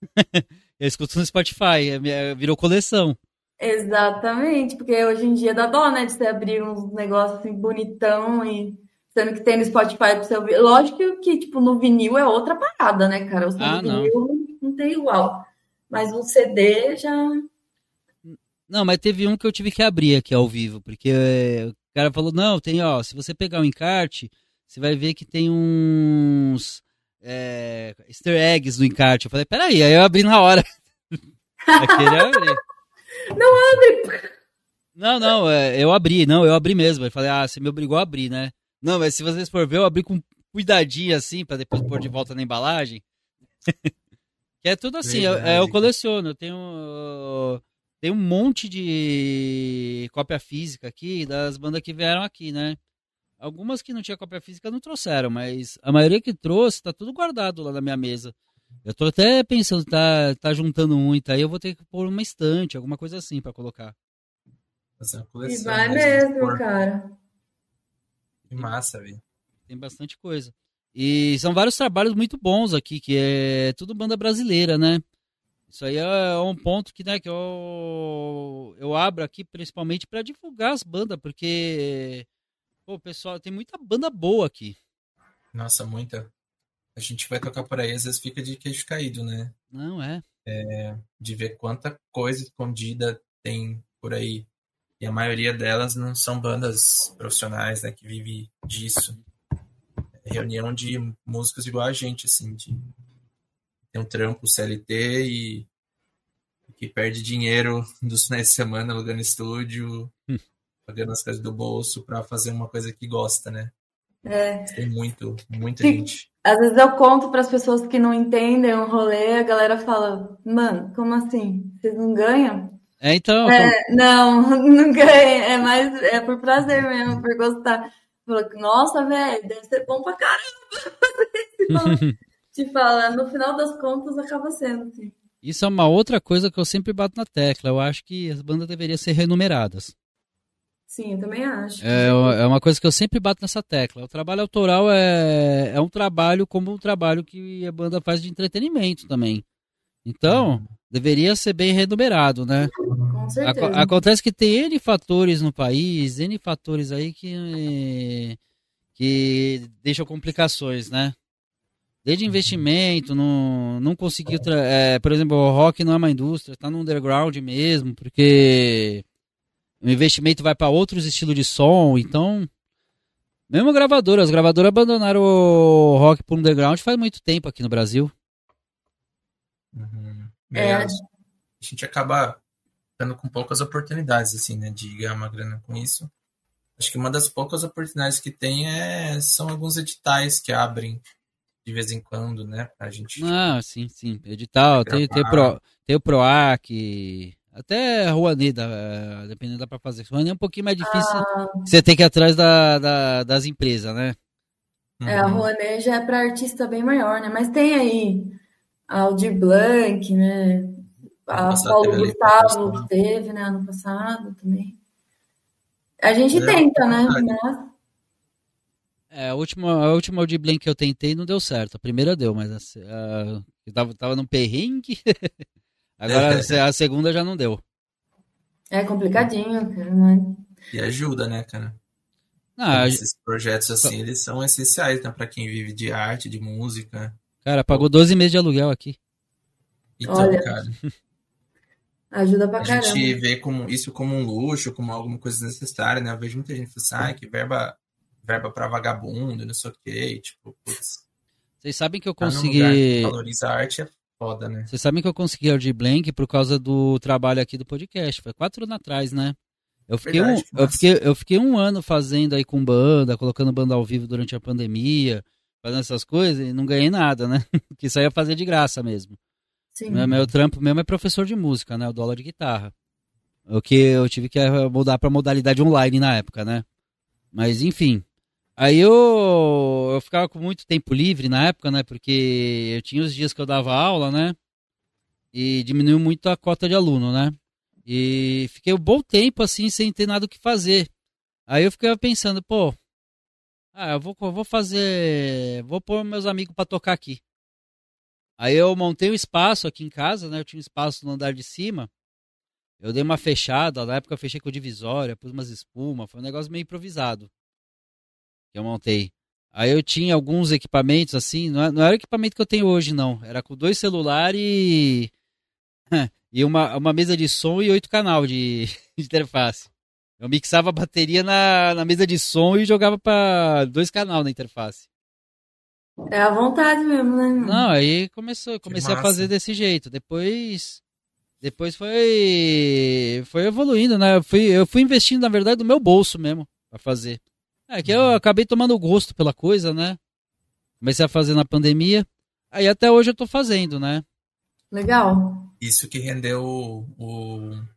Eu escuto no Spotify, é minha- virou coleção. Exatamente, porque hoje em dia dá dó, né, de você abrir uns negócios assim bonitão e sendo que tem no Spotify pra você ouvir. Lógico que, que, tipo, no vinil é outra parada, né, cara? O som Ah, do não. vinil não tem igual. Mas o C D já. Não, mas teve um que eu tive que abrir aqui ao vivo, porque é, o cara falou, não, tem, ó, se você pegar o encarte, você vai ver que tem uns é, easter eggs no encarte. Eu falei, peraí, aí eu abri na hora. Aquele eu abri. Não, não, é, eu abri, não, eu abri mesmo. Eu falei, ah, você me obrigou a abrir, né? Não, mas se vocês for ver, eu abri com cuidadinho assim, pra depois pôr de volta na embalagem. Que é tudo assim, eu, Verdade, eu cara. coleciono, eu tenho... tem um monte de cópia física aqui das bandas que vieram aqui, né? Algumas que não tinha cópia física não trouxeram, mas a maioria que trouxe tá tudo guardado lá na minha mesa. Eu tô até pensando, tá, tá juntando muito, aí eu vou ter que pôr uma estante, alguma coisa assim pra colocar. Fazer uma E coleção vai mesmo. mesmo, Por- cara. Que massa, velho. Tem bastante coisa. E são vários trabalhos muito bons aqui, que é tudo banda brasileira, né? Isso aí é um ponto que, né, que eu, eu abro aqui principalmente para divulgar as bandas, porque, pô, pessoal, tem muita banda boa aqui. Nossa, muita. A gente vai tocar por aí, às vezes fica de queixo caído, né? Não é? De ver quanta coisa escondida tem por aí. E a maioria delas não são bandas profissionais, né, que vivem disso. É reunião de músicos igual a gente, assim, de ter um trampo C L T e que perde dinheiro dos finais de semana alugando estúdio, Hum. pagando as coisas do bolso pra fazer uma coisa que gosta, né? É. Tem muito, muita Sim. gente. Às vezes eu conto para as pessoas que não entendem o rolê, a galera fala, mano, como assim? Vocês não ganham? É, então, É, não, não ganha. É mais, é por prazer mesmo, por gostar. Falou, nossa, velho, deve ser bom pra caramba. Te fala, te fala, no final das contas acaba sendo, assim. isso é uma outra coisa que eu sempre bato na tecla. Eu acho que as bandas deveriam ser renumeradas. Sim, eu também acho. É, é uma coisa que eu sempre bato nessa tecla. O trabalho autoral é, é um trabalho como um trabalho que a banda faz de entretenimento também. Então, deveria ser bem remunerado, né? Com Aco- certeza. acontece que tem N fatores no país, N fatores aí que, que deixam complicações, né? Desde investimento, não, não conseguiu. tra- é, por exemplo, o rock não é uma indústria, tá no underground mesmo, porque o investimento vai para outros estilos de som, então. Mesmo gravadoras, as gravadoras abandonaram o rock pro underground faz muito tempo aqui no Brasil. Uhum. É. É, a gente acaba ficando com poucas oportunidades, assim, né, de ganhar uma grana com isso. Acho que uma das poucas oportunidades que tem é, são alguns editais que abrem de vez em quando, né, pra gente Ah, sim, sim. Edital, tem, tem, gravar. pro, tem o PROAC, até a Rouanet, dá, eh, dependendo dá pra fazer. Rouanet é um pouquinho mais difícil, Ah, você tem que ir atrás da, da- das empresas, né? é, a Uhum. Rouanet já é para artista bem maior, né? Mas tem aí a Aldir Blanc, né? Ano A passado Paulo teve a Lei Gustavo, Patrocínio. que teve, né? Ano passado também. A gente Mas é uma tenta, né? oportunidade. Mas, É, a última, a última Audi Blank que eu tentei não deu certo. A primeira deu, mas a, se- a, eu tava, tava num perrengue. Agora a se- a segunda já não deu. é complicadinho, cara, né? E ajuda, né, cara? Ah, a- Esses projetos assim, eles são essenciais, né, pra quem vive de arte, de música. cara, pagou doze meses de aluguel aqui. Então, Olha, cara, ajuda pra a gente caramba. vê como, isso como um luxo, como alguma coisa necessária, né? Eu vejo muita gente falando assim, ah, que verba, verba pra vagabundo, não sei o quê. E, tipo, putz, Vocês sabem que eu tá num lugar que consegui. valoriza a arte é foda, né? Vocês sabem que eu consegui a Audi Blank por causa do trabalho aqui do podcast. Foi quatro anos atrás, né? Eu fiquei, um, Verdade, que eu, massa. fiquei, eu fiquei um ano fazendo aí com banda, colocando banda ao vivo durante a pandemia, fazendo essas coisas e não ganhei nada, né? Que isso aí ia fazer de graça mesmo. Meu, Sim. meu trampo mesmo é professor de música, né? O dólar de guitarra. O que eu tive que eh, mudar pra modalidade online na época, né? Mas enfim. Aí eu, eu ficava com muito tempo livre na época, né? Porque eu tinha os dias que eu dava aula, né? E diminuiu muito a cota de aluno, né? E fiquei um bom tempo assim sem ter nada o que fazer. Aí eu ficava pensando, pô, ah, eu vou, eu vou fazer, vou pôr meus amigos pra tocar aqui. Aí eu montei um espaço aqui em casa, né? Eu tinha um espaço no andar de cima. Eu dei uma fechada, na época eu fechei com divisória, pus umas espumas, foi um negócio meio improvisado que eu montei. Aí eu tinha alguns equipamentos assim, não é- não era o equipamento que eu tenho hoje não, era com dois celulares e, e uma, uma mesa de som e oito canal de, de interface. Eu mixava a bateria na, na mesa de som e jogava para dois canal na interface. É a vontade mesmo, né? Não, aí começou, Que comecei a fazer massa. desse jeito. Depois, depois foi, foi evoluindo, né? Eu fui, eu fui investindo, na verdade, do meu bolso mesmo pra fazer. É que eu Uhum. acabei tomando gosto pela coisa, né? Comecei a fazer na pandemia. Aí até hoje eu tô fazendo, né? Legal. Isso que rendeu o, o,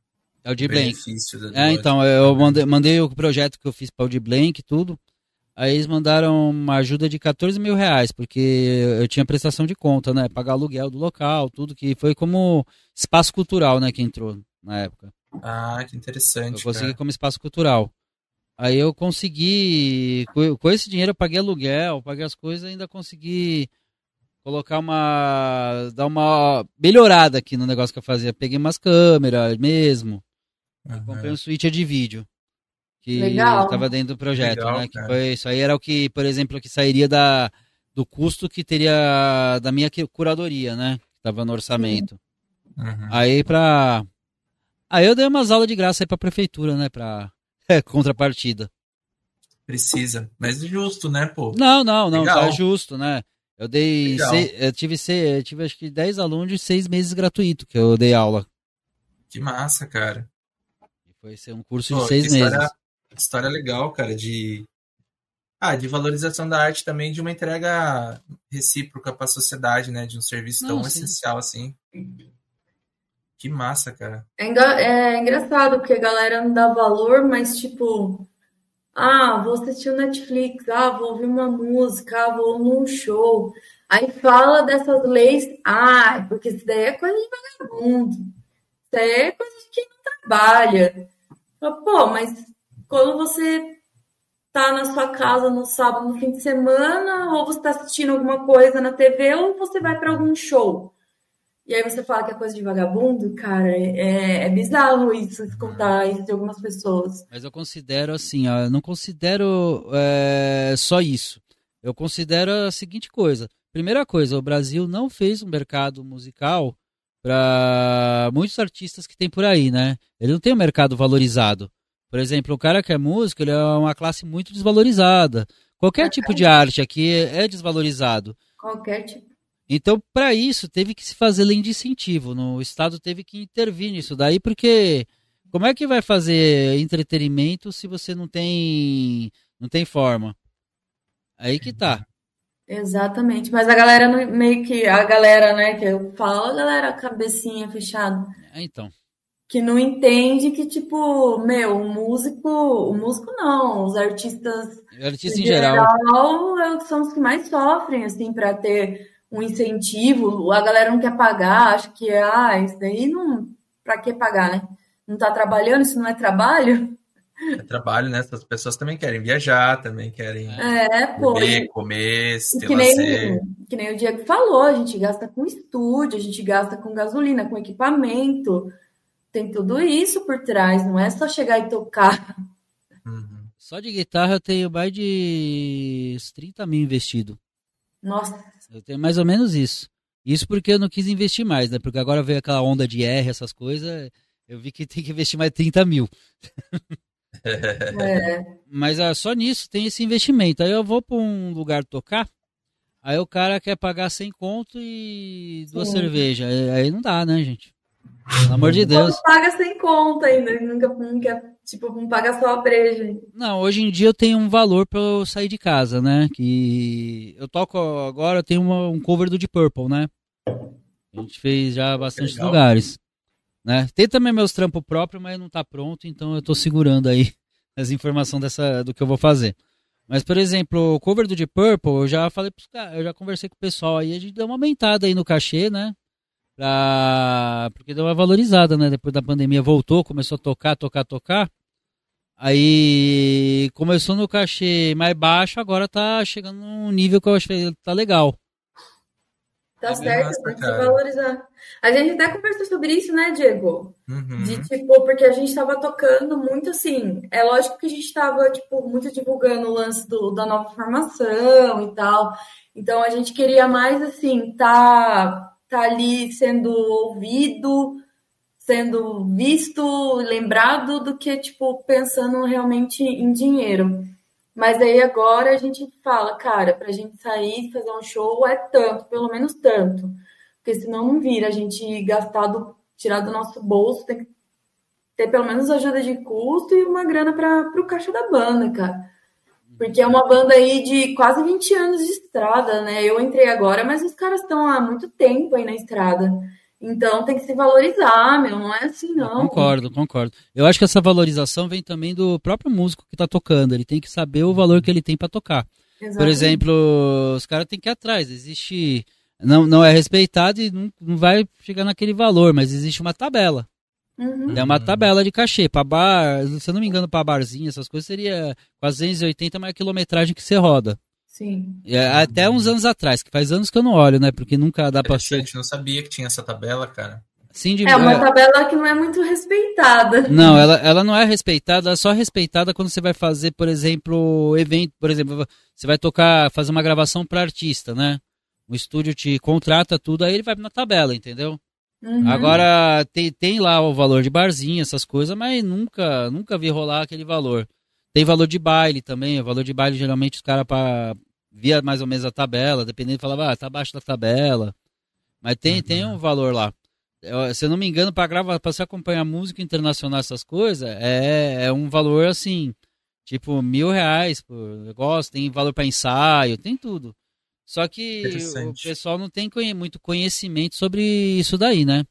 Aldir Blanc. benefício do, do É, então, Aldir. eu mandei, mandei o projeto que eu fiz para Aldir Blanc e tudo. Aí eles mandaram uma ajuda de quatorze mil reais, porque eu tinha prestação de conta, né? Pagar aluguel do local, tudo, que foi como espaço cultural, né, que entrou na época. Ah, que interessante, Eu consegui cara. como espaço cultural. Aí eu consegui, com com esse dinheiro eu paguei aluguel, paguei as coisas e ainda consegui colocar uma, dar uma melhorada aqui no negócio que eu fazia. Peguei umas câmeras mesmo, comprei um Aham. switcher de vídeo, que Legal. estava dentro do projeto, Legal, né? Que cara. foi, isso aí era o que, por exemplo, que sairia da, do custo que teria da minha que- curadoria, né? Que estava no orçamento. Uhum. Aí pra. Aí eu dei umas aulas de graça aí pra prefeitura, né? Pra contrapartida. Precisa. Mas justo, né, pô? Não, não, não, tá Legal. justo, né? Eu dei. Legal. Sei- eu tive, sei- eu tive acho que dez alunos de seis meses gratuito que eu dei aula. Que massa, cara. Foi ser um curso de Pô, que seis história, meses. história legal, cara, de, ah, de valorização da arte também, de uma entrega recíproca para a sociedade, né? De um serviço Não, tão sim. essencial assim. Que massa, cara. É, enga- é engraçado, porque a galera não dá valor, mas tipo, ah, vou assistir o Netflix, ah, vou ouvir uma música, ah, vou num show. Aí fala dessas leis, ah, porque isso daí é coisa de vagabundo, isso daí é coisa de quem não trabalha. Fala, pô, mas quando você tá na sua casa no sábado, no fim de semana, ou você tá assistindo alguma coisa na T V, ou você vai para algum show. E aí você fala que é coisa de vagabundo, cara, é, é bizarro isso, escutar isso de algumas pessoas. Mas eu considero assim, ó, eu não considero é, só isso. Eu considero a seguinte coisa. Primeira coisa, o Brasil não fez um mercado musical para muitos artistas que tem por aí, né? Ele não tem um mercado valorizado. Por exemplo, o cara que é músico, ele é uma classe muito desvalorizada. Qualquer tipo de arte aqui é desvalorizado. Qualquer tipo. Então, para isso, teve que se fazer lei de incentivo. No, o Estado teve que intervir nisso daí, porque como é que vai fazer entretenimento se você não tem, não tem forma? Aí que tá. Exatamente. Mas a galera não- meio que, a galera, né, que eu falo, a galera cabecinha fechada, É, então, que não entende que, tipo, meu, o músico, o músico não, os artistas artista em em geral. geral é- são os que mais sofrem, assim, para ter um incentivo. A galera não quer pagar, acha que, ah, isso daí não, pra que pagar, né? Não tá trabalhando, isso não é trabalho? É trabalho, né? Essas pessoas também querem viajar, também querem É, pô, beber, e, comer, e ter que nem, lazer. que nem o Diego falou, a gente gasta com estúdio, a gente gasta com gasolina, com equipamento, tem tudo isso por trás, não é só chegar e tocar. Uhum. Só de guitarra eu tenho mais de uns trinta mil investido. Nossa, Eu tenho mais ou menos isso. Isso porque eu não quis investir mais, né? Porque agora veio aquela onda de R, essas coisas, eu vi que tem que investir mais trinta mil. é, Mas ah, só nisso tem esse investimento. Aí eu vou para um lugar tocar, aí o cara quer pagar cem conto e duas sim. cervejas. Aí aí não dá, né, gente? Pelo amor de Quando Deus. paga sem conta ainda, nunca, não quer, tipo, não paga só a breja. Não, hoje em dia eu tenho um valor para eu sair de casa, né? Que eu toco agora, eu tenho uma- um cover do Deep Purple, né? A gente fez já bastante legal. lugares, né? Tem também meus trampos próprios, mas não tá pronto, então eu tô segurando aí as informações dessa, do que eu vou fazer. Mas, por exemplo, o cover do Deep Purple, eu já falei pros caras, eu já conversei com o pessoal aí, a gente deu uma aumentada aí no cachê, né? Pra... Porque deu uma valorizada, né? Depois da pandemia voltou, começou a tocar, tocar, tocar. Aí começou no cachê mais baixo, agora tá chegando num nível que eu acho que tá legal. Tá É bem certo, massa, tem que se cara. valorizar. A gente até conversou sobre isso, né, Diego? Uhum. De tipo, porque a gente tava tocando muito assim. É lógico que a gente tava, tipo, muito divulgando o lance do, da nova formação e tal. Então a gente queria mais assim, tá, tá ali sendo ouvido, sendo visto, lembrado, do que, tipo, pensando realmente em dinheiro. Mas aí agora a gente fala, cara, pra gente sair e fazer um show é tanto, pelo menos tanto. Porque senão não vira, a gente gastar do, tirar do nosso bolso, tem que ter pelo menos ajuda de custo e uma grana para o caixa da banda, cara. Porque é uma banda aí de quase vinte anos de estrada, né? Eu entrei agora, mas os caras estão há muito tempo aí na estrada. Então tem que se valorizar, meu, não é assim não. Eu concordo, concordo. Eu acho que essa valorização vem também do próprio músico que tá tocando, ele tem que saber o valor que ele tem para tocar. Exatamente. Por exemplo, os caras têm que ir atrás, existe, não, não é respeitado e não, não vai chegar naquele valor, mas existe uma tabela. Uhum. É uma tabela de cachê, para bar, se eu não me engano, para barzinho, essas coisas seria quatrocentos e oitenta mais a quilometragem que você roda. Sim. É, até uns anos atrás, que faz anos que eu não olho, né? Porque nunca dá pra ser. A gente não sabia que tinha essa tabela, cara. Sim, de... É uma tabela que não é muito respeitada. Não, ela, ela não é respeitada, ela é só respeitada quando você vai fazer, por exemplo, evento, por exemplo, você vai tocar, fazer uma gravação para artista, né? O estúdio te contrata tudo, aí ele vai na tabela, entendeu? Uhum. Agora, tem, tem lá o valor de barzinho, essas coisas, mas nunca, nunca vi rolar aquele valor. Tem valor de baile também, o valor de baile geralmente os caras via mais ou menos a tabela, dependendo, falava, ah, tá abaixo da tabela. Mas tem, uhum. tem um valor lá. Eu, se eu não me engano, para gravar, para você acompanhar música internacional, essas coisas, é, é um valor assim, tipo mil reais por negócio, tem valor para ensaio, tem tudo. Só que o pessoal não tem conhe- muito conhecimento sobre isso daí, né?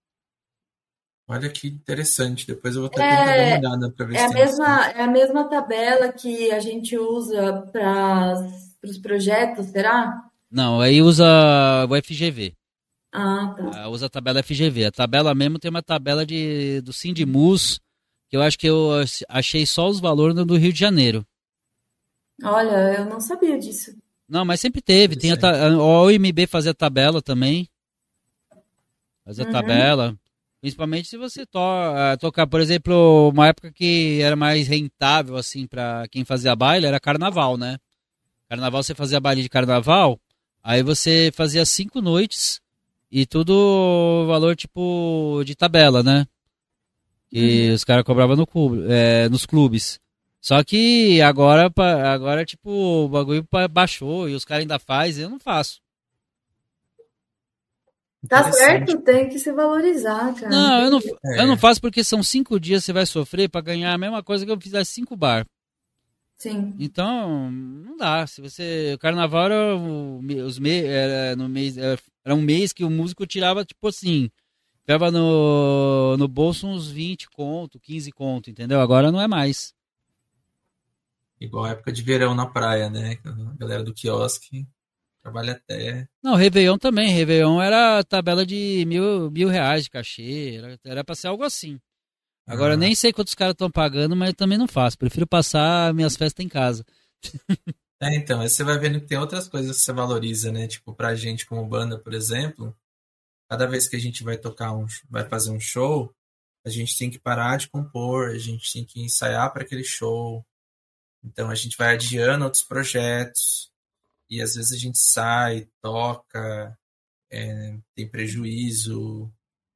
Olha que interessante, depois eu vou até É, tentar dar uma olhada para ver é se a tem isso. mesma, é a mesma tabela que a gente usa para os projetos, será? Não, aí usa o F G V. Ah, tá. Ah, usa a tabela F G V. A tabela mesmo tem uma tabela de, do Sindimus, que eu acho que eu achei só os valores do Rio de Janeiro. Olha, eu não sabia disso. Não, mas sempre teve. Tem a, ta- a O M B fazia tabela também. Fazia Uhum. tabela. Principalmente se você to uh, tocar, por exemplo, uma época que era mais rentável, assim, pra quem fazia baile, era carnaval, né? Carnaval, você fazia baile de carnaval, aí você fazia cinco noites e tudo valor, tipo, de tabela, né? Que uhum. os caras cobravam no clube, é, nos clubes. Só que agora, agora, tipo, o bagulho baixou e os caras ainda fazem, eu não faço. Tá certo, tem que se valorizar, cara. Não, eu não, é. eu não faço porque são cinco dias você vai sofrer pra ganhar a mesma coisa que eu fizesse cinco bar. Sim. Então, não dá. Se você, o carnaval era, o, os me, era, no mês, era, era um mês que o músico tirava, tipo assim, ficava no, no bolso uns vinte conto, quinze conto, entendeu? Agora não é mais. Igual a época de verão na praia, né? A galera do quiosque trabalha até... Não, Réveillon também. Réveillon era tabela de mil, mil reais de cachê. Era, era pra ser algo assim. Agora, ah. nem sei quantos caras estão pagando, mas eu também não faço. Prefiro passar minhas festas em casa. É, então, aí você vai vendo que tem outras coisas que você valoriza, né? Tipo, pra gente como banda, por exemplo, cada vez que a gente vai tocar um, vai fazer um show, a gente tem que parar de compor, a gente tem que ensaiar para aquele show. Então, a gente vai adiando outros projetos. E às vezes a gente sai, toca, é, tem prejuízo.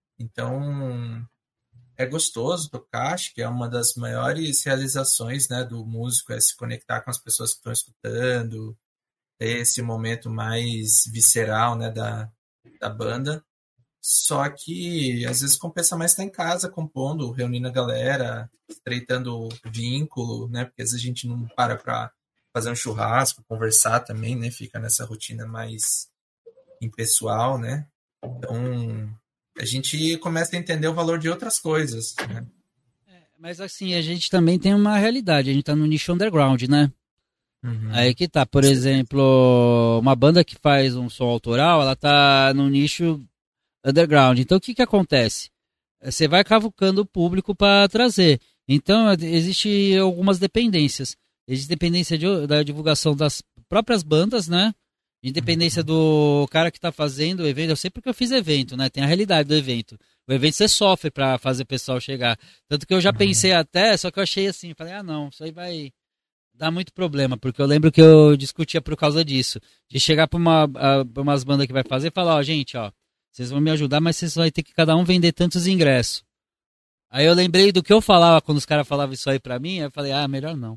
Então, é gostoso tocar, acho que é uma das maiores realizações, né, do músico, é se conectar com as pessoas que estão escutando, ter esse momento mais visceral, né, da, da banda. Só que às vezes compensa mais estar em casa compondo, reunindo a galera, estreitando o vínculo, né, porque às vezes a gente não para para fazer um churrasco, conversar também, né? Fica nessa rotina mais impessoal, né? Então, a gente começa a entender o valor de outras coisas, né? É, mas assim, a gente também tem uma realidade, a gente tá no nicho underground, né? Uhum. Aí que tá, por Sim. exemplo, uma banda que faz um som autoral, ela tá no nicho underground. Então, o que que acontece? Você vai cavucando o público para trazer. Então, existe algumas dependências. Existe dependência de, da divulgação das próprias bandas, né? Independência do cara que tá fazendo o evento. Eu sei porque eu fiz evento, né? Tem a realidade do evento. O evento você sofre para fazer o pessoal chegar. Tanto que eu já pensei até, só que eu achei assim, falei, ah não, isso aí vai dar muito problema, porque eu lembro que eu discutia por causa disso. De chegar para uma, pra umas bandas que vai fazer e falar, ó, gente, ó, vocês vão me ajudar, mas vocês vão ter que cada um vender tantos ingressos. Aí eu lembrei do que eu falava quando os caras falavam isso aí pra mim, aí eu falei, ah, melhor não.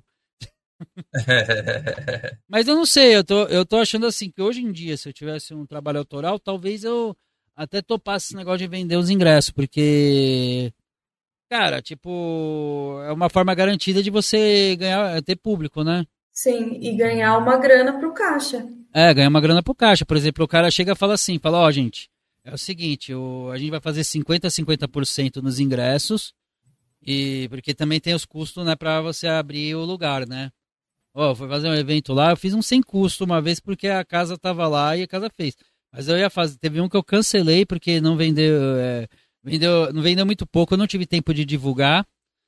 Mas eu não sei, eu tô, eu tô achando assim que hoje em dia, se eu tivesse um trabalho autoral, talvez eu até topasse esse negócio de vender os ingressos, porque, cara, tipo, é uma forma garantida de você ganhar, ter público, né? Sim, e ganhar uma grana pro caixa. É, ganhar uma grana pro caixa. Por exemplo, o cara chega e fala assim, fala, ó, oh, gente, É o seguinte, o, a gente vai fazer cinquenta a cinquenta por cento nos ingressos, e porque também tem os custos, né, para você abrir o lugar, né? Ó, oh, foi fazer um evento lá, eu fiz um sem custo uma vez porque a casa tava lá e a casa fez. Mas eu ia fazer, teve um que eu cancelei porque não vendeu, é, vendeu, não vendeu muito pouco, eu não tive tempo de divulgar.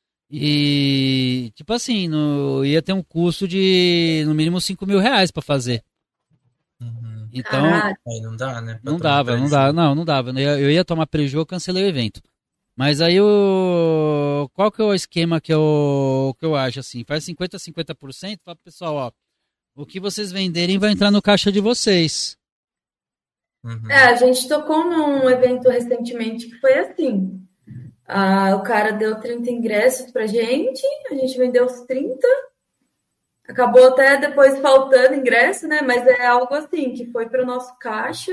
E, tipo assim, no, ia ter um custo de no mínimo cinco mil reais para fazer. Uhum. Então, aí não dá, né? Não dava, não dava, não, não dava. Eu ia, eu ia tomar prejuízo, eu cancelei o evento. Mas aí o qual que é o esquema que eu, que eu acho assim? Faz cinquenta a cinquenta por cento, fala pro pessoal, ó, o que vocês venderem vai entrar no caixa de vocês. Uhum. É, a gente tocou num evento recentemente que foi assim. Ah, o cara deu trinta ingressos pra gente, a gente vendeu os trinta. Acabou até depois faltando ingresso, né? Mas é algo assim, que foi para o nosso caixa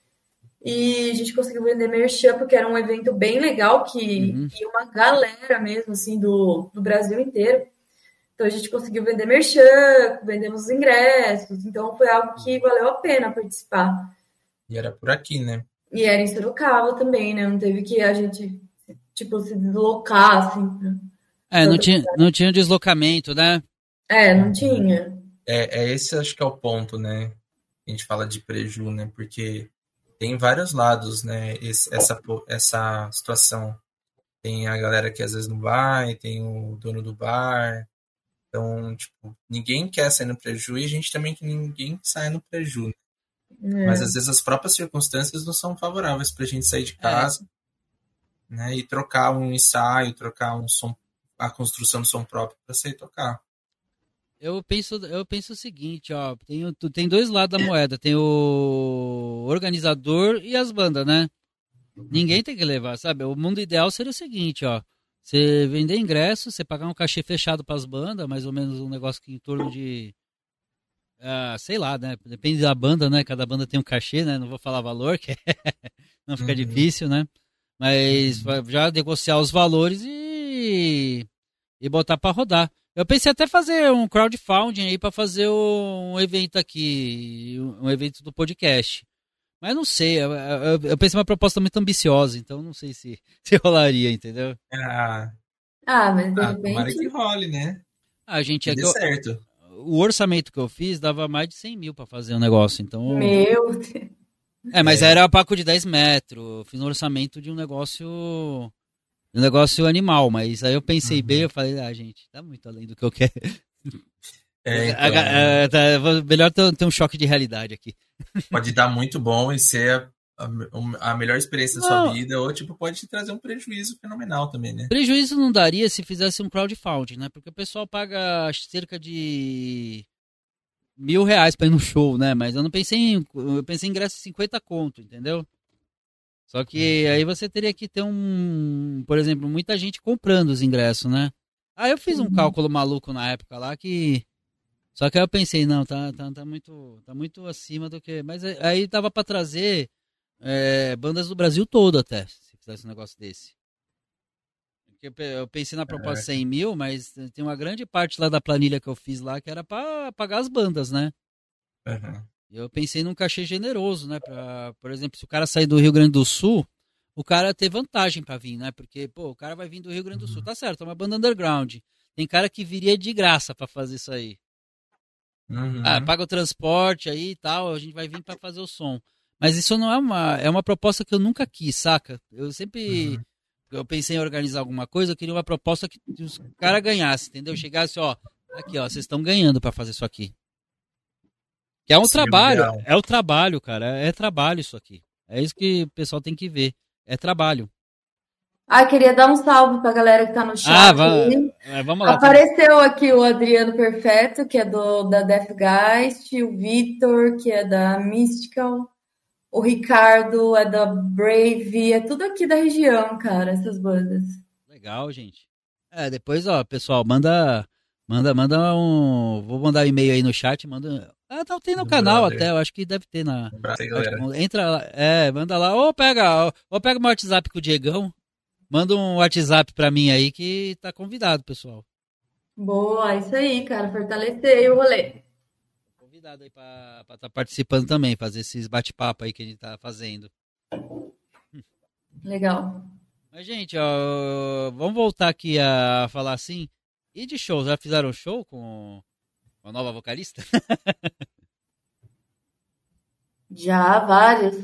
e a gente conseguiu vender merchan, porque era um evento bem legal, que Uhum. ia uma galera mesmo, assim, do, do Brasil inteiro. Então a gente conseguiu vender merchan, vendemos os ingressos, então foi algo que valeu a pena participar. E era por aqui, né? E era em Sorocaba também, né? Não teve que a gente, tipo, se deslocar, assim. É, não tinha, não tinha deslocamento, né? É, não tinha. É, é esse acho que é o ponto, né? A gente fala de preju, né? Porque tem vários lados, né? Esse, essa, essa situação. Tem a galera que às vezes não vai, tem o dono do bar. Então, tipo, ninguém quer sair no preju e a gente também que ninguém sai no preju. Né? É. Mas às vezes as próprias circunstâncias não são favoráveis pra gente sair de casa, é. né? E trocar um ensaio, trocar um som, a construção do som próprio para sair tocar. Eu penso, eu penso o seguinte, ó, tem, tem dois lados da moeda, tem o organizador e as bandas, né? Ninguém tem que levar, sabe? O mundo ideal seria o seguinte, ó, você vender ingresso, você pagar um cachê fechado para as bandas, mais ou menos um negócio que em torno de, ah, sei lá, né? Depende da banda, né? Cada banda tem um cachê, né? Não vou falar valor, que não fica uhum. difícil, né? Mas uhum. já negociar os valores e, e botar para rodar. Eu pensei até fazer um crowdfunding aí para fazer um evento aqui, um evento do podcast. Mas não sei, eu, eu, eu pensei uma proposta muito ambiciosa, então não sei se, se rolaria, entendeu? Ah, ah mas de ah, repente... tomara que role, né? A gente é que que eu, certo. O orçamento que eu fiz dava mais de cem mil para fazer um negócio, então... Meu Deus! É, mas é. era paco de dez metros, fiz um orçamento de um negócio... Um negócio animal, mas aí eu pensei uhum. bem, eu falei, ah, gente, tá muito além do que eu quero. É, então, é, tá, melhor ter, ter um choque de realidade aqui. Pode dar muito bom e ser a, a, a melhor experiência não. da sua vida, ou tipo, pode te trazer um prejuízo fenomenal também, né? Prejuízo não daria se fizesse um crowdfunding, né? Porque o pessoal paga cerca de mil reais pra ir no show, né? Mas eu não pensei em. Eu pensei em ingresso de cinquenta conto, entendeu? Só que aí você teria que ter um, por exemplo, muita gente comprando os ingressos, né? Aí eu fiz um cálculo maluco na época lá que... Só que aí eu pensei, não, tá, tá, tá, muito, tá muito acima do que... Mas aí dava pra trazer é, bandas do Brasil todo até, se fizesse um negócio desse. Porque eu pensei na proposta de cem mil, mas tem uma grande parte lá da planilha que eu fiz lá que era pra pagar as bandas, né? Uhum. Eu pensei num cachê generoso, né? Pra, por exemplo, se o cara sair do Rio Grande do Sul, o cara ter vantagem pra vir, né? Porque, pô, o cara vai vir do Rio Grande do Sul. Tá certo, é uma banda underground. Tem cara que viria de graça pra fazer isso aí. Uhum. Ah, paga o transporte aí e tal, a gente vai vir pra fazer o som. Mas isso não é uma... É uma proposta que eu nunca quis, saca? Eu sempre... Uhum. Eu pensei em organizar alguma coisa, eu queria uma proposta que os caras ganhassem, entendeu? Chegasse, ó... Aqui, ó, vocês estão ganhando pra fazer isso aqui. Que é um Sim, trabalho, legal. é o trabalho, cara, é trabalho isso aqui. É isso que o pessoal tem que ver, é trabalho. Ah, queria dar um salve pra galera que tá no chat. Ah, vai, é, vamos lá. Apareceu tá... aqui o Adriano Perfeto, que é do, da Deathgeist, o Vitor, que é da Mystical, o Ricardo é da Brave, é tudo aqui da região, cara, essas bandas. Legal, gente. É, depois, ó, pessoal, manda, manda, manda um, vou mandar um e-mail aí no chat, manda... Ah, tá, tem no canal brother. Até, eu acho que deve ter na... Aí, galera. Entra lá, é, manda lá, ou pega, ou pega meu WhatsApp com o Diegão, manda um WhatsApp pra mim aí que tá convidado, pessoal. Boa, isso aí, cara, fortalecer o rolê. Convidado aí pra estar tá participando também, fazer esses bate-papo aí que a gente tá fazendo. Legal. Mas, gente, ó, vamos voltar aqui a falar assim. E de shows? Já fizeram show com a nova vocalista? Já, vários.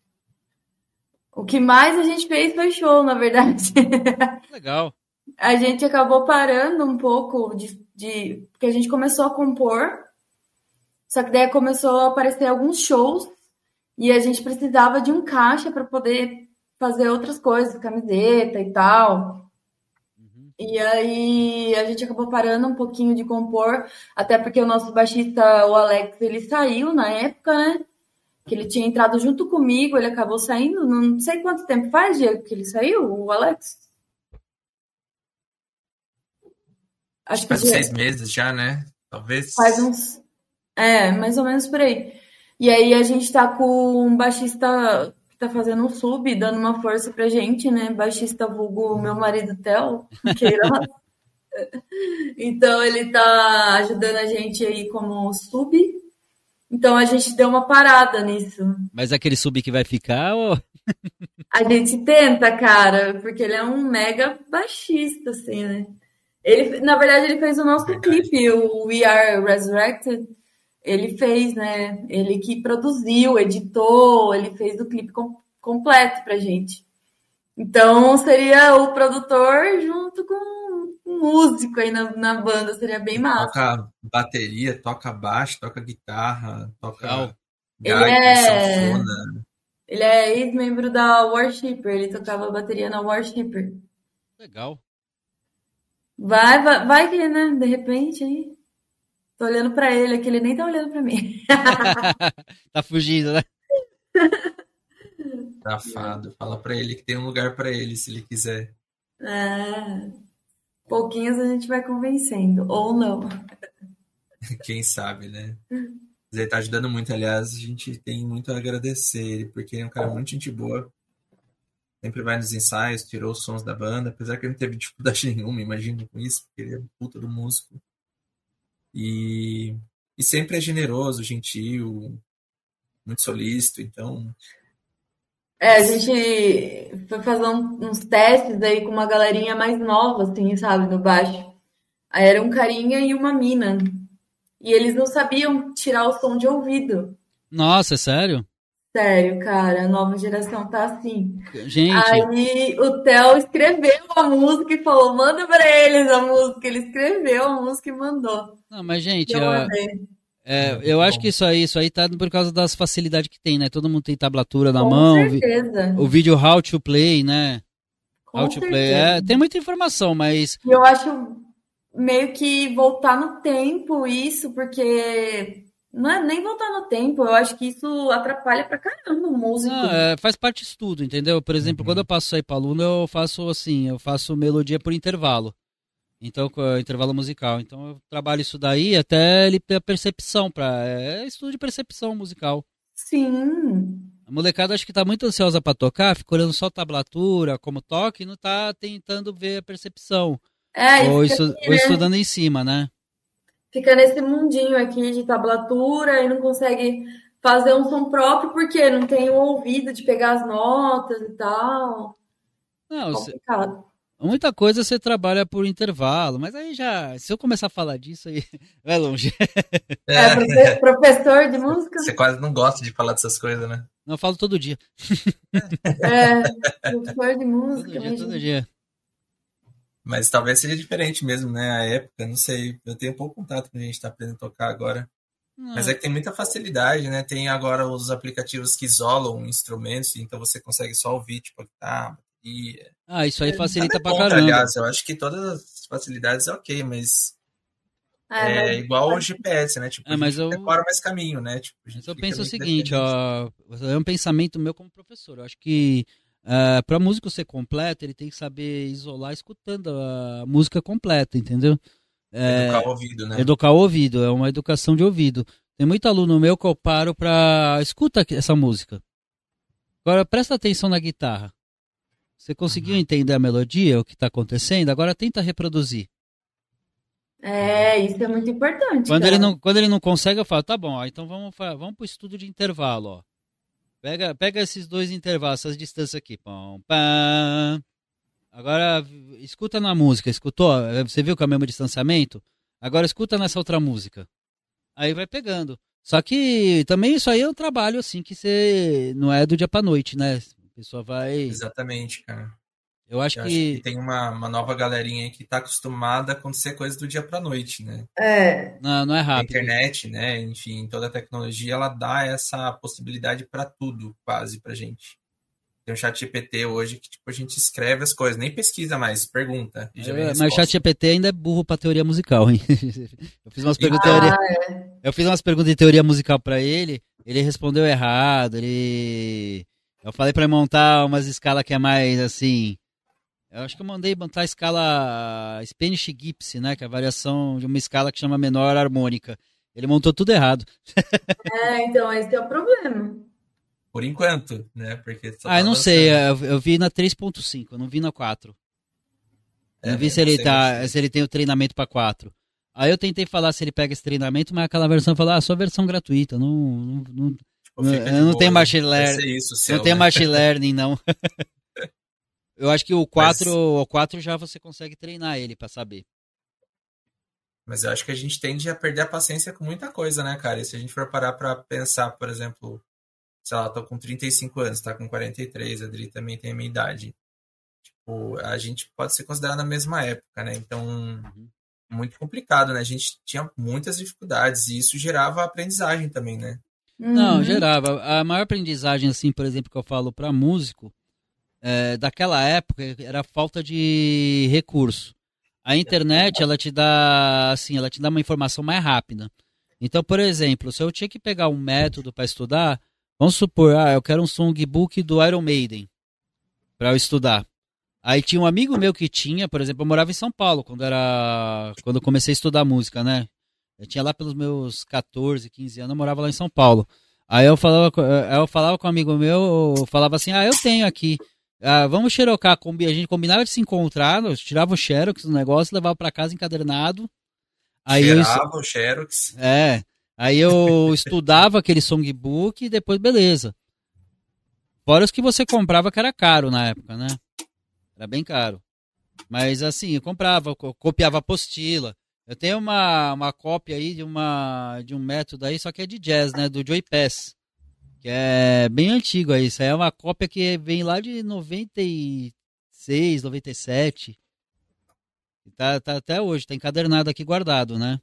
O que mais a gente fez foi show, na verdade. Legal. A gente acabou parando um pouco de, de... Porque a gente começou a compor, só que daí começou a aparecer alguns shows e a gente precisava de um caixa para poder fazer outras coisas, camiseta e tal. Uhum. E aí a gente acabou parando um pouquinho de compor, até porque o nosso baixista, o Alex, ele saiu na época, né? Que ele tinha entrado junto comigo, ele acabou saindo, não sei quanto tempo faz, Diego, que ele saiu, o Alex? Acho que faz uns seis meses já, né? Talvez. Faz uns... É, mais ou menos por aí. E aí a gente tá com um baixista que tá fazendo um sub, dando uma força pra gente, né? Baixista vulgo meu marido Theo, Queiroz. Então ele tá ajudando a gente aí como sub. Então a gente deu uma parada nisso. Mas aquele sub que vai ficar, ou... A gente tenta, cara, porque ele é um mega baixista, assim, né? Ele, na verdade, ele fez o nosso clipe, o We Are Resurrected. Ele fez, né? Ele que produziu, editou, ele fez o clipe com, completo pra gente. Então seria o produtor junto com um músico aí na, na banda, seria bem massa. Toca bateria, toca baixo, toca guitarra, toca Legal. gaita, Ele é- sanfona. Ele é ex-membro da Worshipper, ele tocava bateria na Worshipper. Legal. Vai, vai, vai que, né? De repente aí. Tô olhando pra ele aqui, ele nem tá olhando pra mim. Tá fugindo, né? Safado. Fala pra ele que tem um lugar pra ele, se ele quiser. É, pouquinhos a gente vai convencendo, ou não. Quem sabe, né? Mas ele tá ajudando muito, aliás, a gente tem muito a agradecer ele, porque ele é um cara muito gente boa. Sempre vai nos ensaios, tirou os sons da banda, apesar que ele não teve dificuldade nenhuma, imagino com isso, porque ele é um puta do músico. E, e sempre é generoso, gentil, muito solícito, então... É, a gente foi fazer um- uns testes aí com uma galerinha mais nova, assim, sabe, no baixo. Aí era um carinha e uma mina. E eles não sabiam tirar o som de ouvido. Nossa, é sério? Sério, cara, a nova geração tá assim. Gente, Aí o Theo escreveu a música e falou: manda pra eles a música. Ele escreveu a música e mandou. não, mas gente, Eu ó, mandei. é, Muito eu acho bom. que isso aí, isso aí tá por causa das facilidades que tem, né? Todo mundo tem tablatura na Com mão, vi- certeza. o vídeo How to Play, né? How Com to Play, é, certeza. tem muita informação, mas E eu acho meio que voltar no tempo isso, porque não é nem voltar no tempo, eu acho que isso atrapalha pra caramba o músico. não, é, faz parte disso tudo, entendeu? Por exemplo, Uhum. quando eu passo isso aí pra aluno, eu faço assim, eu faço melodia por intervalo. Então, com o intervalo musical. Então, eu trabalho isso daí até ele ter a percepção, pra, é estudo de percepção musical. Sim. A molecada acho que tá muito ansiosa pra tocar, fica olhando só tablatura, como toca, e não tá tentando ver a percepção. É, Ou, e fica, estu- aqui, ou né? estudando em cima, né? Fica nesse mundinho aqui de tablatura e não consegue fazer um som próprio porque não tem o ouvido de pegar as notas e tal. Não, cê- Complicado. muita coisa você trabalha por intervalo, mas aí já, se eu começar a falar disso aí, vai longe. É, profe- professor de música? Você quase não gosta de falar dessas coisas, né? Não, eu falo todo dia. É, professor de Todo música, dia, imagina. todo dia. Mas talvez seja diferente mesmo, né? A época, não sei. Eu tenho pouco contato com a gente tá aprendendo a tocar agora. Mas é Não, que tem muita facilidade, né? Tem agora os aplicativos que isolam instrumentos, então você consegue só ouvir, tipo, a guitarra, a bateria. ah, isso aí Nada facilita é pra contra, caramba. aliás. Eu acho que todas as facilidades é ok, mas É, é mas igual o G P S, né? Tipo, É, a mas gente eu, decora mais caminho, né? Tipo, a mas gente eu fica penso o meio seguinte, dependente. ó, é um pensamento meu como professor. Eu acho que para músico ser completo, ele tem que saber isolar escutando a música completa, entendeu? Educar É, o ouvido, né? educar o ouvido, é uma educação de ouvido. Tem muito aluno meu que eu paro pra escuta aqui essa música. Agora presta atenção na guitarra. Você conseguiu Uhum. entender a melodia, o que está acontecendo? Agora tenta reproduzir. é, isso é muito importante, Quando ele cara. não, quando ele não consegue, eu falo, tá bom, ó, então vamos, fa- vamos pro estudo de intervalo, ó. Pega, pega esses dois intervalos, essas distâncias aqui. Pom, pam. Agora, escuta na música. Escutou? Você viu que é o mesmo distanciamento? Agora escuta nessa outra música. Aí vai pegando. Só que também isso aí é um trabalho, assim, que você não é do dia pra noite, né? A pessoa vai... Exatamente, cara. Eu acho Eu que... acho que tem uma, uma nova galerinha aí que tá acostumada a acontecer coisa do dia pra noite, né? É. Não, não é A rápido. internet, né? Enfim, toda a tecnologia, ela dá essa possibilidade pra tudo, quase, pra gente. Tem o chat G P T hoje que tipo, a gente escreve as coisas, nem pesquisa mais, pergunta e já vem a É, mas o resposta. chat G P T ainda é burro pra teoria musical, hein? Eu fiz umas perguntas, Ah, de teoria, é. eu fiz umas perguntas de teoria musical pra ele, ele respondeu errado, ele... Eu falei pra ele montar umas escalas que é mais assim... Eu acho que eu mandei montar a escala Spanish Gypsy, né? Que é a variação de uma escala que chama menor harmônica. Ele montou tudo errado. É, então, esse é o problema. Por enquanto, né? Porque só Ah, eu tá não sei, avançando. eu, eu vi na três ponto cinco, eu não vi na quatro. Eu É, não vi eu se não ele, sei tá, mexer. se ele tem o treinamento pra quatro. Aí eu tentei falar se ele pega esse treinamento, mas aquela versão falou, ah, só versão gratuita, não, não, não, Tipo, não- fica de eu não boa tenho aí. machine Vai learning, ser isso o não seu, tenho né? machine learning, não. Eu acho que o quatro, Mas, o quatro já você consegue treinar ele pra saber. mas eu acho que a gente tende a perder a paciência com muita coisa, né, cara? E se a gente for parar pra pensar, por exemplo, sei lá, eu tô com trinta e cinco anos, tá com quarenta e três, a Adri também tem a minha idade. Tipo, a gente pode ser considerado na mesma época, né? Então, Uhum. muito complicado, né? A gente tinha muitas dificuldades e isso gerava aprendizagem também, né? Não, Uhum. gerava. A maior aprendizagem, assim, por exemplo, que eu falo pra músico, é, daquela época, era a falta de recurso. A internet, ela te dá, assim, ela te dá uma informação mais rápida. Então, por exemplo, se eu tinha que pegar um método para estudar, vamos supor, ah, eu quero um songbook do Iron Maiden para eu estudar. Aí tinha um amigo meu que tinha, por exemplo, eu morava em São Paulo quando era, quando eu comecei a estudar música, né? Eu tinha lá pelos meus catorze, quinze anos, eu morava lá em São Paulo. Aí eu falava, com- aí eu falava com um amigo meu, eu falava assim, ah, eu tenho aqui. Ah, vamos xerocar, combi- a gente combinava de se encontrar, nós tirava o xerox do negócio, levava para casa encadernado. Aí eu, es- Cheirava o Xerox. é, aí eu estudava aquele songbook e depois beleza. Fora os que você comprava que era caro na época, né? Era bem caro. Mas assim, eu comprava, co- copiava a apostila. Eu tenho uma, uma cópia aí de, uma, de um método aí, só que é de jazz, né? Do Joey Pass. Que é bem antigo aí. Isso aí é uma cópia que vem lá de noventa e seis, noventa e sete. E tá, tá até hoje, tá encadernado aqui guardado, né?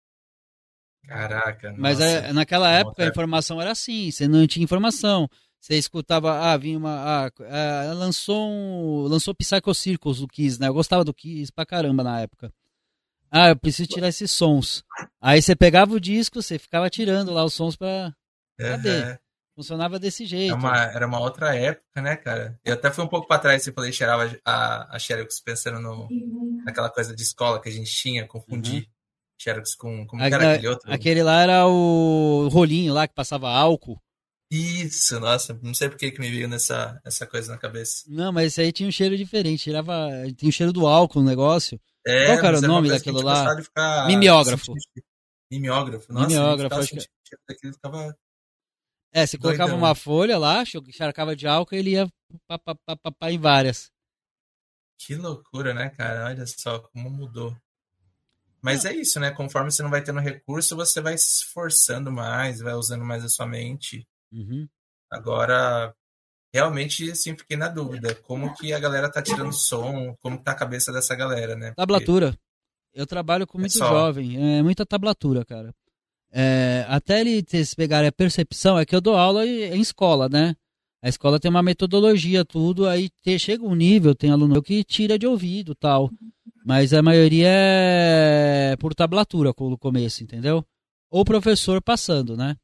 Caraca, Mas nossa. é, naquela Uma época a outra época. informação era assim, você não tinha informação. Você escutava, ah, vinha uma. Ah, ah, lançou um. Lançou Psycho Circus do Kiss, né? Eu gostava do Kiss pra caramba na época. Ah, eu preciso tirar esses sons. Aí você pegava o disco, você ficava tirando lá os sons pra. Cadê? Aham. Funcionava desse É jeito. uma, era uma outra época, né, cara? Eu até fui um pouco pra trás, você falei, cheirava a, a Xerox pensando no, naquela coisa de escola que a gente tinha, Uhum. confundir Xerox com. Como A- que era na- aquele outro? Aquele lá era o rolinho lá que passava álcool. Isso, nossa, não sei por que que me veio nessa essa coisa na cabeça. Não, mas esse aí tinha um cheiro diferente. Tirava. Tinha o cheiro do álcool no negócio. Qual É, que era o mas era uma nome coisa que a daquilo gente lá? gostava de ficar Mimeógrafo. sentindo. Mimeógrafo. Nossa, a gente Mimeógrafo, ficava acho que. sentindo o cheiro daquilo e ficava É, você colocava uma doidão. folha lá, encharcava de álcool e ele ia pá, pá, pá, pá, pá, em várias. Que loucura, né, cara? Olha só como mudou. Mas Não. é isso, né? Conforme você não vai tendo recurso, você vai se esforçando mais, vai usando mais a sua mente. Uhum. Agora, realmente, assim, fiquei na dúvida. Como que a galera tá tirando som? Como que tá a cabeça dessa galera, né? Porque Tablatura. Eu trabalho com é muito só. jovem, é muita tablatura, cara. É, até eles pegarem a percepção, é que eu dou aula em em escola, né? A escola tem uma metodologia, tudo, aí te- chega um nível, tem aluno meu que tira de ouvido tal. Mas a maioria é por tablatura no começo, entendeu? Ou professor passando, né?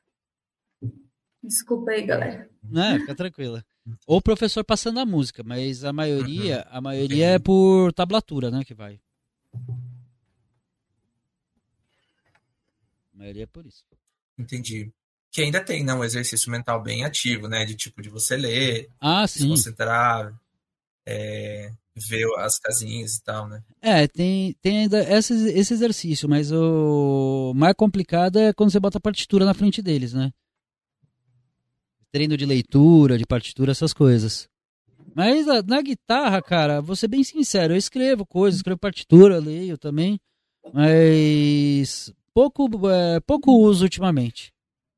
Desculpa aí, galera. Né? Fica tranquila. Ou professor passando a música, mas a Uhum, maioria, a maioria é entendi. por tablatura, né, que vai. A maioria é por isso. Entendi. Que ainda tem, né, um exercício mental bem ativo, né? De tipo, de você ler, Ah, se sim. concentrar, é, ver as casinhas e tal, né? É, tem, tem ainda esse, esse exercício, mas o mais complicado é quando você bota a partitura na frente deles, né? treino de leitura, de partitura, essas coisas. Mas na, na guitarra, cara, vou ser bem sincero, eu escrevo coisas, escrevo partitura, leio também, mas pouco, é, pouco uso ultimamente.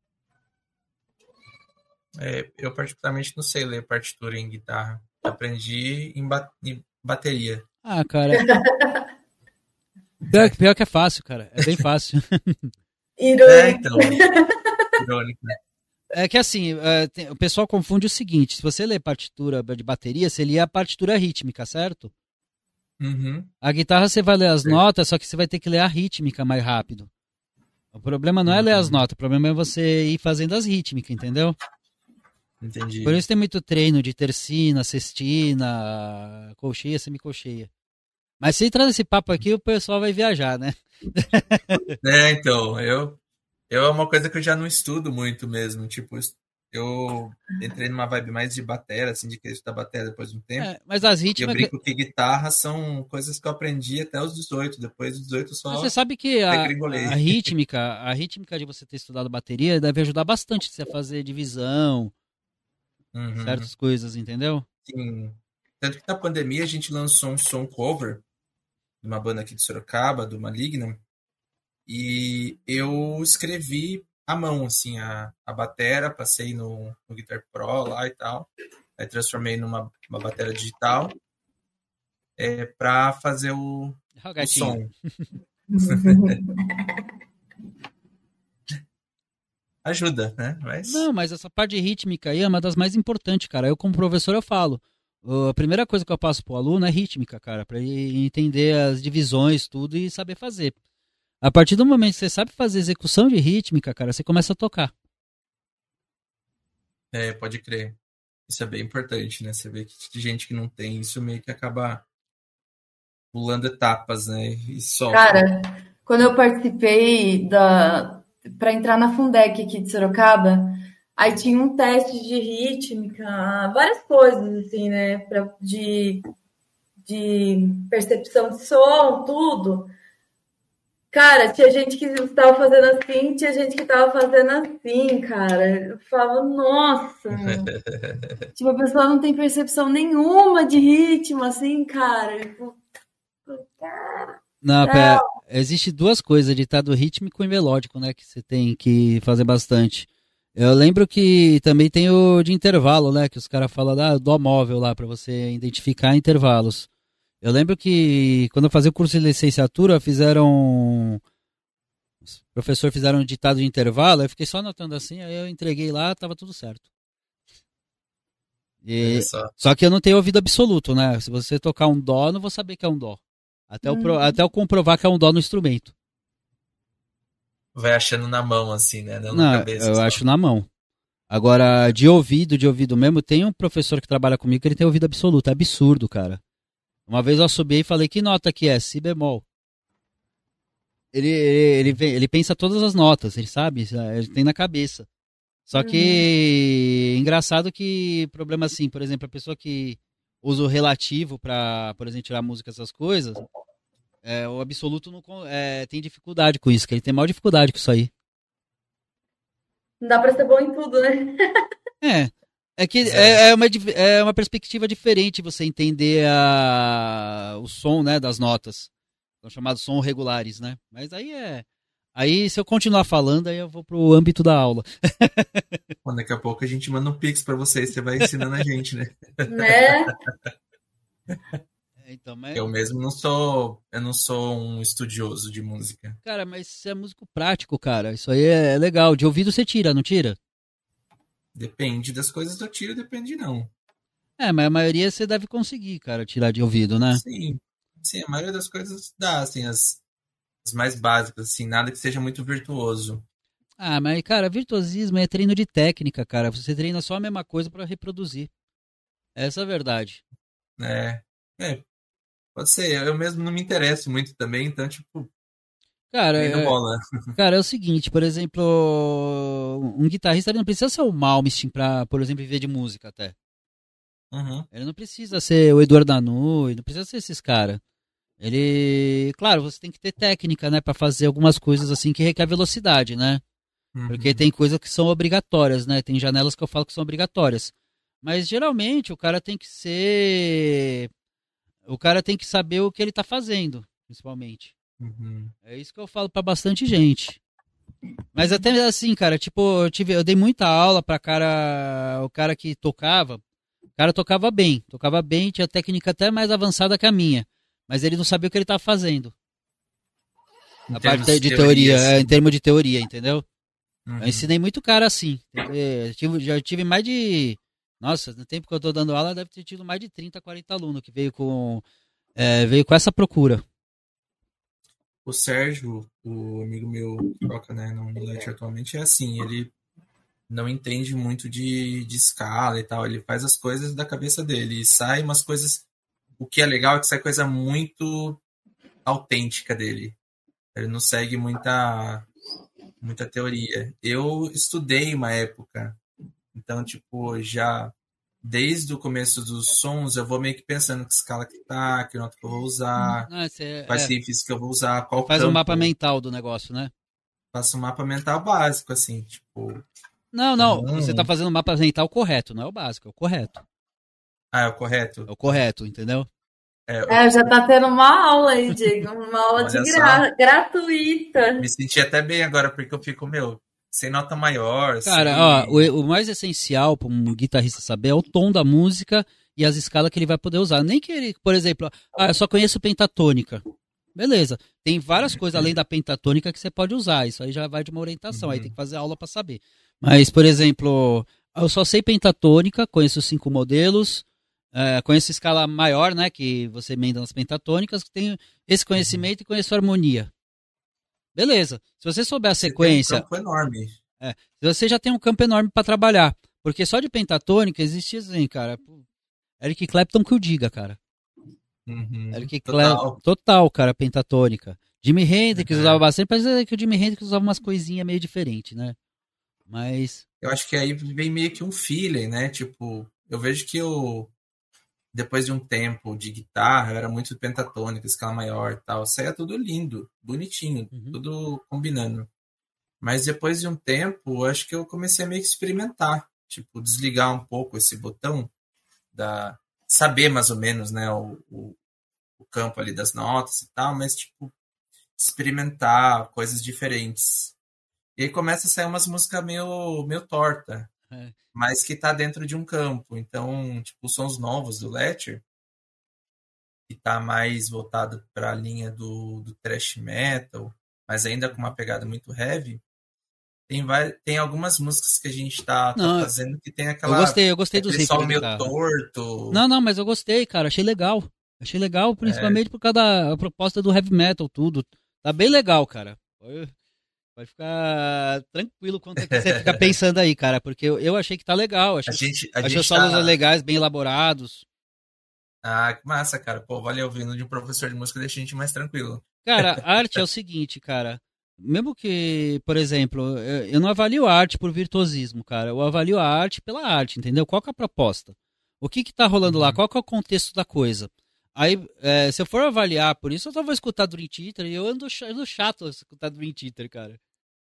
É, eu particularmente não sei ler partitura em guitarra. Aprendi em, ba- em bateria. Ah, cara. Pior, pior que é fácil, cara. É bem fácil. Irônico. É, então. Irônico, né? É que assim, é, tem- o pessoal confunde o seguinte: se você lê partitura de bateria, você lê a partitura rítmica, certo? Uhum. A guitarra você vai ler as Sim. notas, só que você vai ter que ler a rítmica mais rápido. O problema não é ler as Uhum. notas, o problema é você ir fazendo as rítmicas, entendeu? Entendi. Por isso tem muito treino de tercina, sextina, colcheia, semicolcheia. Mas se entrar nesse papo aqui, o pessoal vai viajar, né? É, então, eu, eu é uma coisa que eu já não estudo muito mesmo. Tipo, eu entrei numa vibe mais de batera, assim, de querer estudar batera depois de um tempo. É, mas as E eu rítmicas. brinco que guitarra são coisas que eu aprendi até os dezoito. Depois dos dezoito Mas só você sabe que a, degringolei. a rítmica, a rítmica de você ter estudado bateria deve ajudar bastante você a fazer divisão, Uhum. certas coisas, entendeu? Sim. Tanto que na pandemia a gente lançou um som cover de uma banda aqui de Sorocaba, do Malignum, e eu escrevi à mão, assim, a, a batera, passei no, no Guitar Pro lá e tal, aí transformei numa uma batera digital é, para fazer o, Olha o o gatinho. som. Ajuda, né? Mas Não, mas essa parte de rítmica aí é uma das mais importantes, cara. Eu, como professor, eu falo. uh, A primeira coisa que eu passo pro aluno é rítmica, cara, pra ele entender as divisões, tudo e saber fazer. A partir do momento que você sabe fazer execução de rítmica, cara, você começa a tocar. é, pode crer. Isso é bem importante, né? Você vê que tem gente que não tem isso meio que acaba pulando etapas, né? E sofre. Cara, quando eu participei da para entrar na Fundec aqui de Sorocaba, aí tinha um teste de rítmica, várias coisas assim, né, pra, de, de percepção de som, tudo. Cara, tinha gente que estava fazendo assim, tinha gente que estava fazendo assim, cara. Eu falava, nossa, tipo, a pessoa não tem percepção nenhuma de ritmo, assim, cara. Tipo, Não, pera, existe duas coisas, ditado rítmico e melódico, né, que você tem que fazer bastante. Eu lembro que também tem o de intervalo, né, que os caras falam da dó móvel lá, pra você identificar intervalos. Eu lembro que quando eu fazia o curso de licenciatura, fizeram... Os professores fizeram um ditado de intervalo, eu fiquei só anotando assim, aí eu entreguei lá, tava tudo certo. E- Olha só. Só que eu não tenho ouvido absoluto, né? Se você tocar um dó, eu não vou saber que é um dó. Até, eu, pro- Hum. até eu comprovar que é um dó no instrumento. Vai achando na mão, assim, né? Não, Não, na cabeça. eu só. acho na mão. Agora, de ouvido, de ouvido mesmo, tem um professor que trabalha comigo que ele tem ouvido absoluto. É absurdo, cara. Uma vez eu subi e falei, que nota que é? Si bemol. Ele, ele, ele, vê- ele pensa todas as notas, ele sabe, ele tem na cabeça. Só que, engraçado que, problema assim, por exemplo, a pessoa que usa o relativo pra, por exemplo, tirar música, essas coisas, é, o absoluto não, con- é, tem dificuldade com isso, que ele tem maior dificuldade com isso aí. não dá pra ser bom em tudo, né? É, é que Pois é, é uma, dif- é uma perspectiva diferente você entender a, o som, né, das notas. São chamados som regulares, né? Mas aí é... Aí, se eu continuar falando, aí eu vou pro âmbito da aula. Bom, daqui a pouco a gente manda um pix pra vocês, você vai ensinando a gente, né? Né? É, então, mas, Eu mesmo não sou, eu não sou um estudioso de música. cara, mas isso é músico prático, cara. Isso aí é legal. De ouvido você tira, não tira? Depende das coisas que eu tiro, depende não. É, mas a maioria você deve conseguir, cara, tirar de ouvido, né? Sim, sim, a maioria das coisas dá, assim, as, as mais básicas, assim, nada que seja muito virtuoso. Ah, mas, cara, virtuosismo é treino de técnica, cara. Você treina só a mesma coisa pra reproduzir. Essa é a verdade. É, é, pode ser, eu mesmo não me interesso muito também, então, tipo, Cara, treino é, bola. cara, é o seguinte, por exemplo, um guitarrista ele não precisa ser o Malmsteen pra, por exemplo, viver de música até. Uhum. Ele não precisa ser o Eduardo Danu, não precisa ser esses caras. Ele, claro, você tem que ter técnica, né, pra fazer algumas coisas assim que requer velocidade, né? Uhum. Porque tem coisas que são obrigatórias, né? Tem janelas que eu falo que são obrigatórias. Mas geralmente o cara tem que ser. O cara tem que saber o que ele tá fazendo, principalmente. Uhum. É isso que eu falo pra bastante gente. Mas até assim, cara, tipo, eu, tive, eu dei muita aula pra cara. O cara que tocava. O cara tocava bem. Tocava bem, tinha técnica até mais avançada que a minha. Mas ele não sabia o que ele tava fazendo. Em A termos parte de de teoria, teoria, é, assim. em termos de teoria, entendeu? Uhum. Eu ensinei muito cara assim. Eu tive- já tive mais de. Nossa, no tempo que eu tô dando aula, deve ter tido mais de trinta, quarenta alunos que veio com, é, veio com essa procura. O Sérgio, o amigo meu que toca, né, no Unilet atualmente, é assim, ele não entende muito de, de escala e tal, ele faz as coisas da cabeça dele e sai umas coisas, o que é legal é que sai coisa muito autêntica dele, ele não segue muita, muita teoria. Eu estudei uma época, então, tipo, já desde o começo dos sons, eu vou meio que pensando que escala que tá, que nota que eu vou usar, Ah, você quais é, riffs que eu vou usar, você qual faz um mapa campo. mental do negócio, né? Faço um mapa mental básico, assim, tipo. Não, Eu não, você tá não. fazendo um mapa mental correto, não é o básico, é o correto. Ah, é o É correto? o correto, entendeu? É, eu- É, já tá tendo uma aula aí, Diego. Uma aula de olha só, gra... gratuita. me senti até bem agora, porque eu fico, meu, sem nota maior, Cara, ó, sem. o, o mais essencial para um guitarrista saber é o tom da música e as escalas que ele vai poder usar. Nem que ele, por exemplo, ah, eu só conheço pentatônica. Beleza. Tem várias coisas além da pentatônica que você pode usar. Isso aí já vai de uma orientação. Aí tem Uhum, que fazer aula para saber. Mas, por exemplo, eu só sei pentatônica, conheço cinco modelos, eh, conheço escala maior, né? Que você emenda nas pentatônicas. Tenho esse uhum. conhecimento e conheço harmonia. Beleza. Se você souber a Você tem um sequência, campo enorme. é, você já tem um campo enorme para trabalhar. Porque só de pentatônica existe assim, cara. Eric Clapton que o diga, cara. Uhum, Eric Clapton, total. total, cara, pentatônica. Jimi Hendrix usava É. bastante, mas é que o Jimi Hendrix usava umas coisinhas meio diferentes, né? Mas. Eu acho que aí vem meio que um feeling, né? Tipo, eu vejo que eu, depois de um tempo de guitarra, eu era muito pentatônica, escala maior e tal. Saía tudo lindo, bonitinho, Uhum. tudo combinando. Mas depois de um tempo, acho que eu comecei a meio que experimentar. Tipo, desligar um pouco esse botão, da saber mais ou menos, né, o, o, o campo ali das notas e tal, mas, tipo, experimentar coisas diferentes. E aí começa a sair umas músicas meio, meio torta, É. mas que tá dentro de um campo. Então, tipo, os sons novos do Letcher, que tá mais voltado para a linha do, do thrash metal, mas ainda com uma pegada muito heavy. Tem, vai, tem algumas músicas que a gente tá, tá Não, fazendo que tem eu aquela, gostei, eu gostei dos aquele riffs sol de meio guitarra. torto. Não, não, mas eu gostei, cara. Achei legal. Achei legal, É, principalmente por causa da proposta do heavy metal, tudo. Tá bem legal, cara. Pode pode ficar tranquilo quanto é que você fica pensando aí, cara. Porque eu, eu achei que tá legal. a Achei, gente, a achei os gente solos tá. legais, bem elaborados. Ah, que massa, cara. Pô, valeu. Vindo de um professor de música deixa a gente mais tranquilo. Cara, arte é o seguinte, cara. Mesmo que, por exemplo, eu eu não avalio a arte por virtuosismo, cara. Eu avalio a arte pela arte, entendeu? Qual que é a proposta? O que que tá rolando lá? Uhum. Qual que é o contexto da coisa? Aí, é, se eu for avaliar por isso, eu só vou escutar Dream Theater e eu ando, ch- ando chato escutar Dream Theater, cara.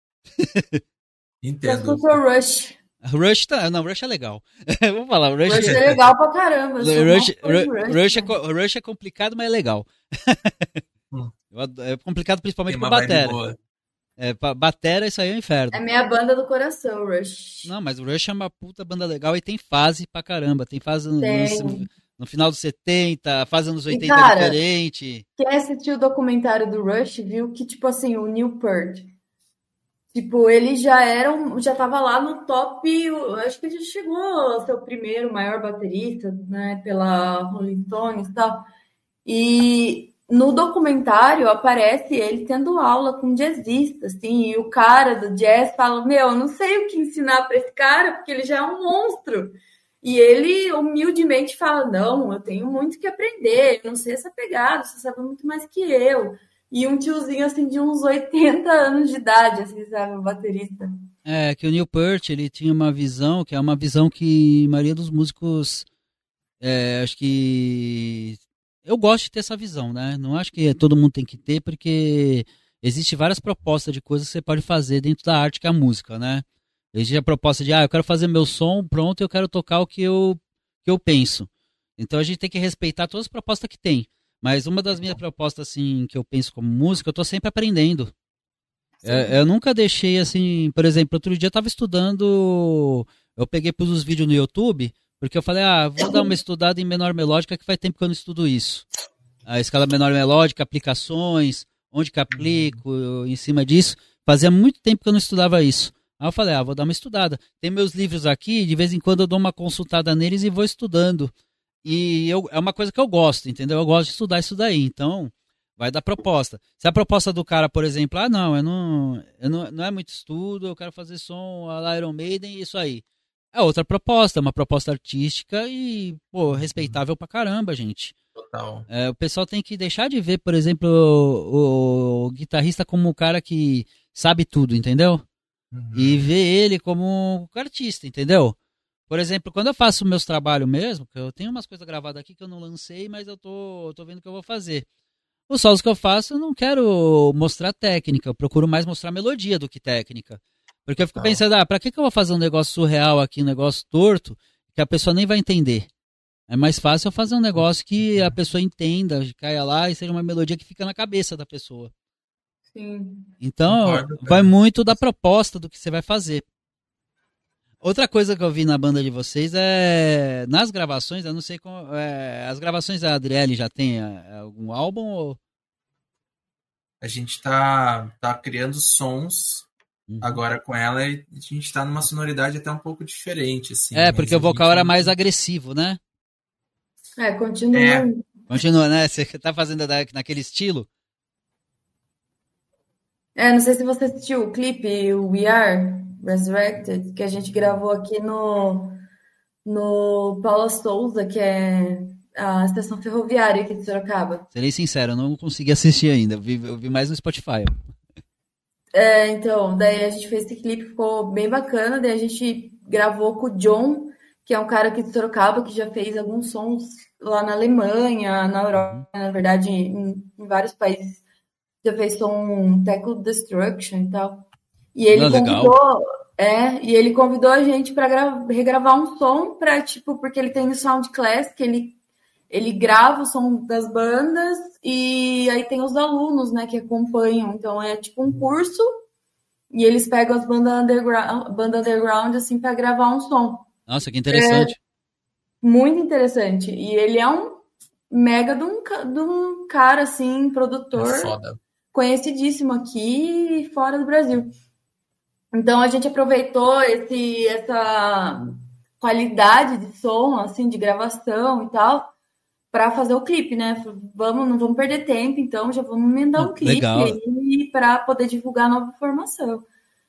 Só Entendo. escuta o Rush. Rush tá, não, Rush é legal. Vamos falar, Rush Rush é, é legal pra caramba. Eu sou mó Rush, fã de Ru- Rush, Rush, é, né? co- Rush é complicado, mas é legal. Hum, Eu ado- É complicado Tem principalmente pra uma vibe batera. boa. É, pra batera, isso aí é um É inferno. minha banda do coração, Rush. Não, mas o Rush é uma puta banda legal e tem fase pra caramba. Tem fase no, no- Tem. no final dos setenta, fase nos E, oitenta é cara, diferente. quem assistiu o documentário do Rush viu que, tipo assim, o Neil Peart, tipo, ele já era um, já tava lá no top, eu acho que ele já chegou a ser o primeiro maior baterista, né, pela Rolling Stones e tal. E no documentário aparece ele tendo aula com jazzista, assim, e o cara do jazz fala, meu, eu não sei o que ensinar para esse cara, porque ele já é um monstro. E ele humildemente fala, não, eu tenho muito que aprender, eu não sei essa pegada, você sabe muito mais que eu. E um tiozinho, assim, de uns oitenta anos de idade, assim, sabe, o baterista. É, que o Neil Peart, ele tinha uma visão, que é uma visão que a maioria dos músicos, é, acho que... Eu gosto de ter essa visão, né? Não acho que todo mundo tem que ter, porque existe várias propostas de coisas que você pode fazer dentro da arte que é a música, né? Existe a proposta de, ah, eu quero fazer meu som, pronto, eu quero tocar o que eu, que eu penso. Então a gente tem que respeitar todas as propostas que tem. Mas uma das minhas propostas, assim, que eu penso como música, eu tô sempre aprendendo. É, eu nunca deixei, assim, por exemplo, outro dia eu tava estudando, eu peguei, pus os vídeos no YouTube, porque eu falei, ah, vou dar uma estudada em menor melódica, que faz tempo que eu não estudo isso. A escala menor melódica, aplicações, onde que aplico, eu, em cima disso. Fazia muito tempo que eu não estudava isso. Aí eu falei, ah, vou dar uma estudada. Tem meus livros aqui, de vez em quando eu dou uma consultada neles e vou estudando. E eu, é uma coisa que eu gosto, entendeu? Eu gosto de estudar isso daí, então vai dar proposta. Se a proposta do cara, por exemplo, ah, não, eu não, eu não, não é muito estudo, eu quero fazer som a la Iron Maiden, isso aí. É outra proposta, uma proposta artística e, pô, respeitável pra caramba, gente. Total. É, o pessoal tem que deixar de ver, por exemplo, o, o guitarrista como um cara que sabe tudo, entendeu? Uhum. E ver ele como um artista, entendeu? Por exemplo, quando eu faço meus trabalhos mesmo, que eu tenho umas coisas gravadas aqui que eu não lancei, mas eu tô, tô vendo o que eu vou fazer. Os solos que eu faço, eu não quero mostrar técnica, eu procuro mais mostrar melodia do que técnica. Porque eu fico pensando, ah, pra que, que eu vou fazer um negócio surreal aqui, um negócio torto, que a pessoa nem vai entender? É mais fácil eu fazer um negócio que a pessoa entenda, caia lá e seja uma melodia que fica na cabeça da pessoa. Sim. Então, Concordo, vai cara. muito da proposta do que você vai fazer. Outra coisa que eu vi na banda de vocês é, nas gravações, eu não sei como, é, as gravações da Adriele já tem é, algum álbum ou... A gente tá, tá criando sons Uhum. agora com ela e a gente tá numa sonoridade até um pouco diferente, assim. É, mas porque o a vocal gente- era mais agressivo, né? É, continua. É. Continua, né? Você tá fazendo da- naquele estilo? É, não sei se você assistiu o clipe o We Are Resurrected, que a gente gravou aqui no, no Paula Souza, que é a estação ferroviária aqui de Sorocaba. Serei sincero, eu não consegui assistir ainda. Eu vi, eu vi mais no Spotify. É, então, daí a gente fez esse clipe, ficou bem bacana. Daí a gente gravou com o John, que é um cara aqui de Sorocaba, que já fez alguns sons lá na Alemanha, na Europa, na verdade, em, em vários países. Já fez som Techno Destruction e tal. E ele Ah, legal. convidou, é, e ele convidou a gente para regravar um som para tipo, porque ele tem o Sound Class, que ele ele grava o som das bandas e aí tem os alunos, né, que acompanham. Então é tipo um curso e eles pegam as bandas underground, banda underground assim para gravar um som. Nossa, que interessante. Muito interessante. E ele é um mega de um, ca- de um cara assim, produtor É foda. conhecidíssimo aqui e fora do Brasil. Então a gente aproveitou esse, essa qualidade de som, assim, de gravação e tal, para fazer o clipe, né? Vamos, não vamos perder tempo, então já vamos emendar Não, um clipe legal. aí para poder divulgar a nova formação.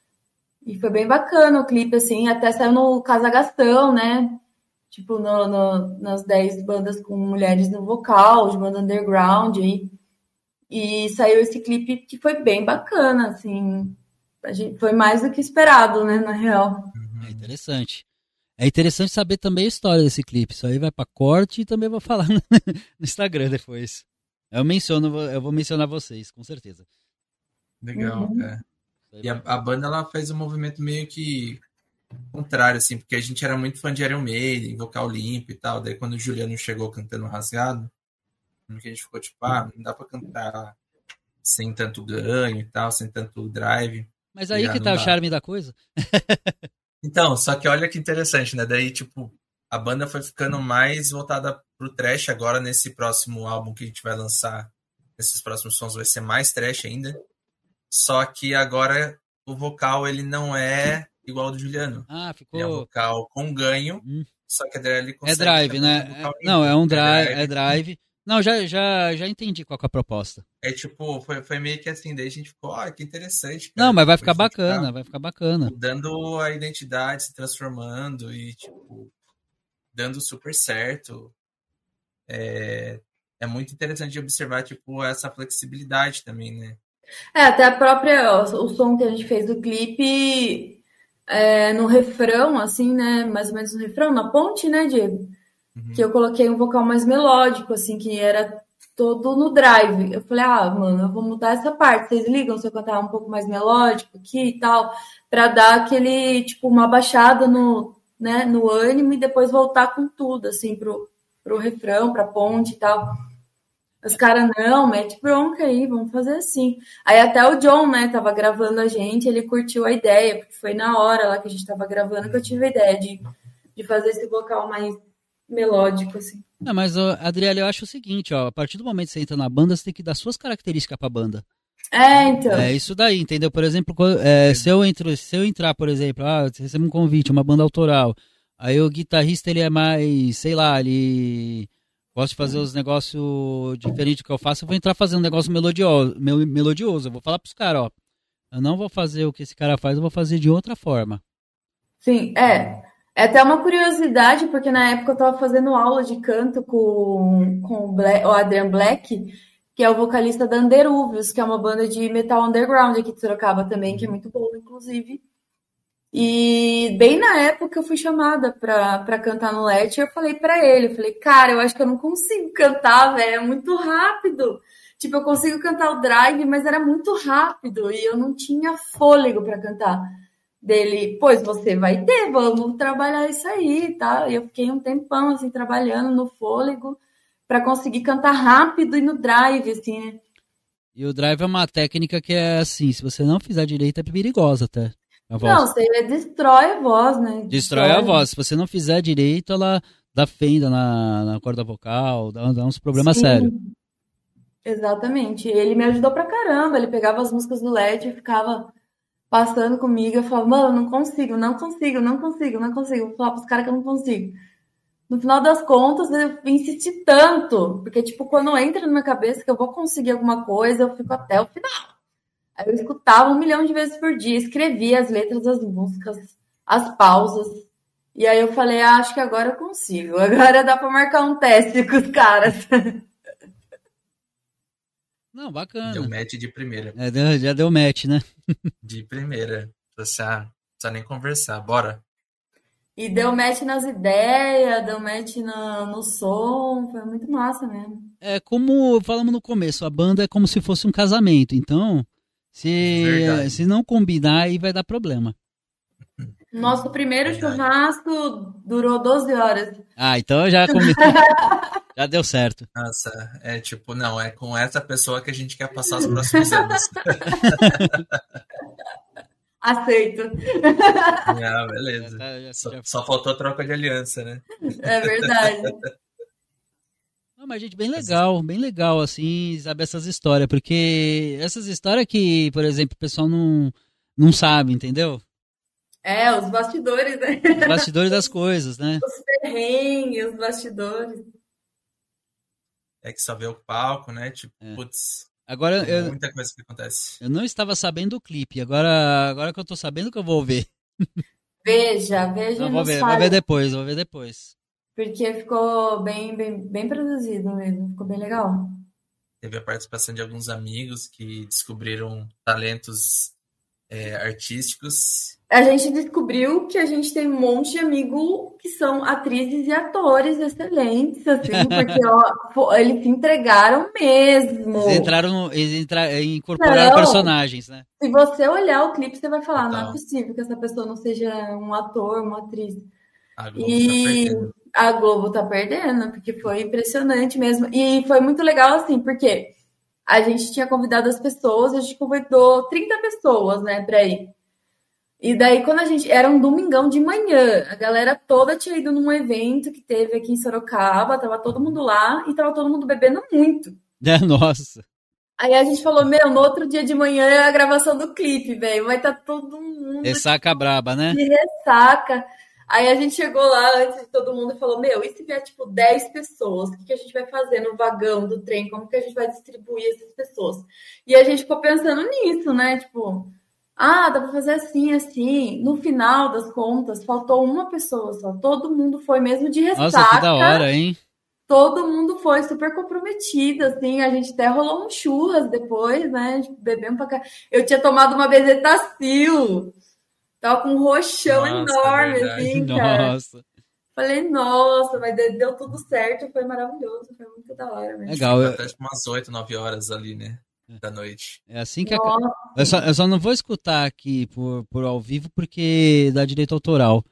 E foi bem bacana o clipe, assim, até saiu no Casagastão, né? Tipo, no, no, nas dez bandas com mulheres no vocal, de banda underground aí. E saiu esse clipe que foi bem bacana, assim. A gente, foi mais do que esperado, né, na real. É interessante. É interessante saber também a história desse clipe. Isso aí vai pra corte e também vou falar no Instagram depois. Eu menciono, eu vou mencionar vocês, com certeza. Legal, Uhum. é. E a, a banda, ela fez um movimento meio que contrário, assim, porque a gente era muito fã de Iron Maiden, vocal limpo e tal. Daí quando o Juliano chegou cantando rasgado, a gente ficou tipo, ah, não dá pra cantar sem tanto ganho e tal, sem tanto drive. Mas aí Já que não tá o dá. charme da coisa. Então, só que olha que interessante, né? Daí, tipo, a banda foi ficando mais voltada pro trash agora nesse próximo álbum que a gente vai lançar. Esses próximos sons vai ser mais trash ainda. Só que agora o vocal, ele não é igual ao do Juliano. Ah, Ele é um ficou. vocal com ganho, Hum. só que ele É consegue drive, também né? um vocal É- Não, limpo. é um drive. drive. É drive. Não, já, já, já entendi qual que é a proposta. É tipo, foi, foi meio que assim, daí a gente ficou, ah, que interessante, cara. Não, mas vai Tipo, ficar a gente tá bacana, vai ficar bacana. mudando a identidade, se transformando e, tipo, dando super certo. É, é muito interessante de observar, tipo, essa flexibilidade também, né? É, até a própria, o, o som que a gente fez do clipe, é, no refrão, assim, né, mais ou menos no refrão, na ponte, né, Diego? Uhum. Que eu coloquei um vocal mais melódico, assim, que era todo no drive. Eu falei, ah, mano, eu vou mudar essa parte. Vocês ligam se eu cantar um pouco mais melódico aqui e tal, pra dar aquele, tipo, uma baixada no, né, no ânimo e depois voltar com tudo, assim, pro, pro refrão, pra ponte e tal. Os caras, não, mete bronca aí, vamos fazer assim. Aí até o John, né, tava gravando a gente, ele curtiu a ideia, porque foi na hora lá que a gente tava gravando que eu tive a ideia de, de fazer esse vocal mais melódico, assim. Não, mas, Adriele, eu acho o seguinte, ó, a partir do momento que você entra na banda, você tem que dar suas características pra banda. É, então. É isso daí, entendeu? Por exemplo, é, se, eu entro, se eu entrar, por exemplo, ah, você recebe um convite, uma banda autoral, aí o guitarrista, ele é mais, sei lá, ele... gosto de fazer os negócios diferentes do que eu faço, eu vou entrar fazendo um negócio melodioso, melodioso. Eu vou falar pros caras, ó, eu não vou fazer o que esse cara faz, eu vou fazer de outra forma. Sim, é. É até uma curiosidade, porque na época eu tava fazendo aula de canto com, com o, Black, o Adrian Black, que é o vocalista da Underuvius, que é uma banda de metal underground aqui de Sorocaba também, que é muito boa, inclusive. E bem na época eu fui chamada pra, pra cantar no Let, eu falei pra ele, eu falei, cara, eu acho que eu não consigo cantar, velho, é muito rápido. Tipo, eu consigo cantar o drive, mas era muito rápido e eu não tinha fôlego pra cantar. Dele, pois você vai ter, vamos trabalhar isso aí, tá? E eu fiquei um tempão, assim, trabalhando no fôlego pra conseguir cantar rápido e no drive, assim, né? E o drive é uma técnica que é assim, se você não fizer direito é perigosa até. A voz. Não, você destrói a voz, né? Destrói, destrói a voz. Se você não fizer direito, ela dá fenda na, na corda vocal, dá, dá uns problemas Sim, sérios. Exatamente. Ele me ajudou pra caramba. Ele pegava as músicas do L E D e ficava passando comigo. Eu falava, mano, não consigo, não consigo, não consigo, não consigo. Vou falar pros caras que eu não consigo. No final das contas, eu insisti tanto. Porque, tipo, quando entra na minha cabeça que eu vou conseguir alguma coisa, eu fico até o final. Aí eu escutava um milhão de vezes por dia, escrevia as letras das músicas, as pausas. E aí eu falei, ah, acho que agora eu consigo. Agora dá pra marcar um teste com os caras. Não, bacana. Deu match de primeira. É, deu, já deu match, né? De primeira. Você não precisa nem conversar, bora. E deu match nas ideias, deu match no, no som, foi muito massa mesmo. É como falamos no começo, a banda é como se fosse um casamento, então... Se, se não combinar, aí vai dar problema. Nosso primeiro Verdade. churrasco durou doze horas. Ah, então já combinou. Já deu certo. Nossa, é tipo, não, é com essa pessoa que a gente quer passar os próximos anos. Aceito. Ah, beleza. Já tá, já, só, já... só faltou a troca de aliança, né? É verdade. Não, mas, gente, bem legal, bem legal, assim, saber essas histórias, porque essas histórias que, por exemplo, o pessoal não, não sabe, entendeu? É, os bastidores, né? Os bastidores das coisas, né? Os perrengues, os bastidores. É que só vê o palco, né? Tipo, é. putz, agora, eu, muita coisa que acontece. Eu não estava sabendo do clipe, agora, agora que eu tô sabendo que eu vou ver. Veja, veja. Não, vou ver, vou ver depois, vou ver depois. Porque ficou bem, bem, bem produzido mesmo, ficou bem legal. Teve a participação de alguns amigos que descobriram talentos é, artísticos. A gente descobriu que a gente tem um monte de amigos que são atrizes e atores excelentes, assim, porque ó, eles se entregaram mesmo. Eles entraram, eles entra, incorporaram não, personagens, né? Se você olhar o clipe, você vai falar, então, não é possível que essa pessoa não seja um ator, uma atriz. A Globo e... tá perdendo. A Globo tá perdendo, porque foi impressionante mesmo. E foi muito legal, assim, porque a gente tinha convidado as pessoas, a gente convidou trinta pessoas, né, pra ir. E daí, quando a gente... Era um domingão de manhã, a galera toda tinha ido num evento que teve aqui em Sorocaba, tava todo mundo lá e tava todo mundo bebendo muito. É, nossa. Aí a gente falou, meu, no outro dia de manhã é a gravação do clipe, velho. Vai estar tá todo mundo... Ressaca braba, né? De ressaca. Aí a gente chegou lá antes de todo mundo e falou, meu, e se vier, tipo, dez pessoas? O que, que a gente vai fazer no vagão do trem? Como que a gente vai distribuir essas pessoas? E a gente ficou pensando nisso, né? Tipo, ah, dá pra fazer assim, assim. No final das contas, faltou uma pessoa só. Todo mundo foi mesmo de ressaca. Nossa, que da hora, hein? Todo mundo foi super comprometido, assim. A gente até rolou um churras depois, né? Tipo, bebemos pra cá. Eu tinha tomado uma bezetacil. Tava com um roxão Nossa, enorme, verdade. assim, cara. Nossa. Falei, nossa, mas deu, deu tudo certo, foi maravilhoso, foi muito da hora mesmo. Legal. Eu... Até umas oito, nove horas ali, né? Da noite. É assim que acaba. Eu só, eu só não vou escutar aqui por, por ao vivo porque dá direito autoral.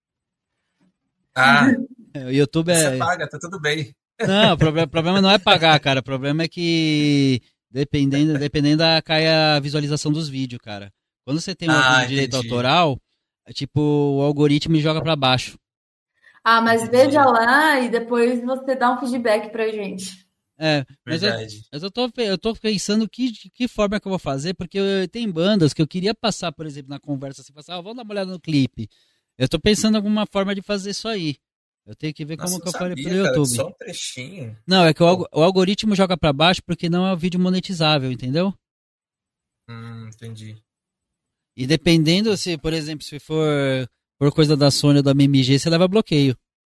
Ah, o YouTube é. Você paga, tá tudo bem. Não, o problema, o problema não é pagar, cara. O problema é que dependendo, dependendo da cai a visualização dos vídeos, cara. Quando você tem um Ah, direito entendi. autoral, é tipo, o algoritmo joga pra baixo. Ah, mas Entendi. veja lá e depois você dá um feedback pra gente. É, mas eu, Verdade. mas eu, tô, eu tô pensando que, de que forma que eu vou fazer, porque eu, tem bandas que eu queria passar, por exemplo, na conversa, assim, passar, ah, vamos dar uma olhada no clipe. Eu tô pensando em alguma forma de fazer isso aí. Eu tenho que ver Nossa, como que eu não falei sabia, pro cara, YouTube. só um trechinho. Não, é que o, alg- o algoritmo joga pra baixo porque não é um vídeo monetizável, entendeu? Hum, entendi. E dependendo se, por exemplo, se for por coisa da Sony ou da M M G, você leva bloqueio.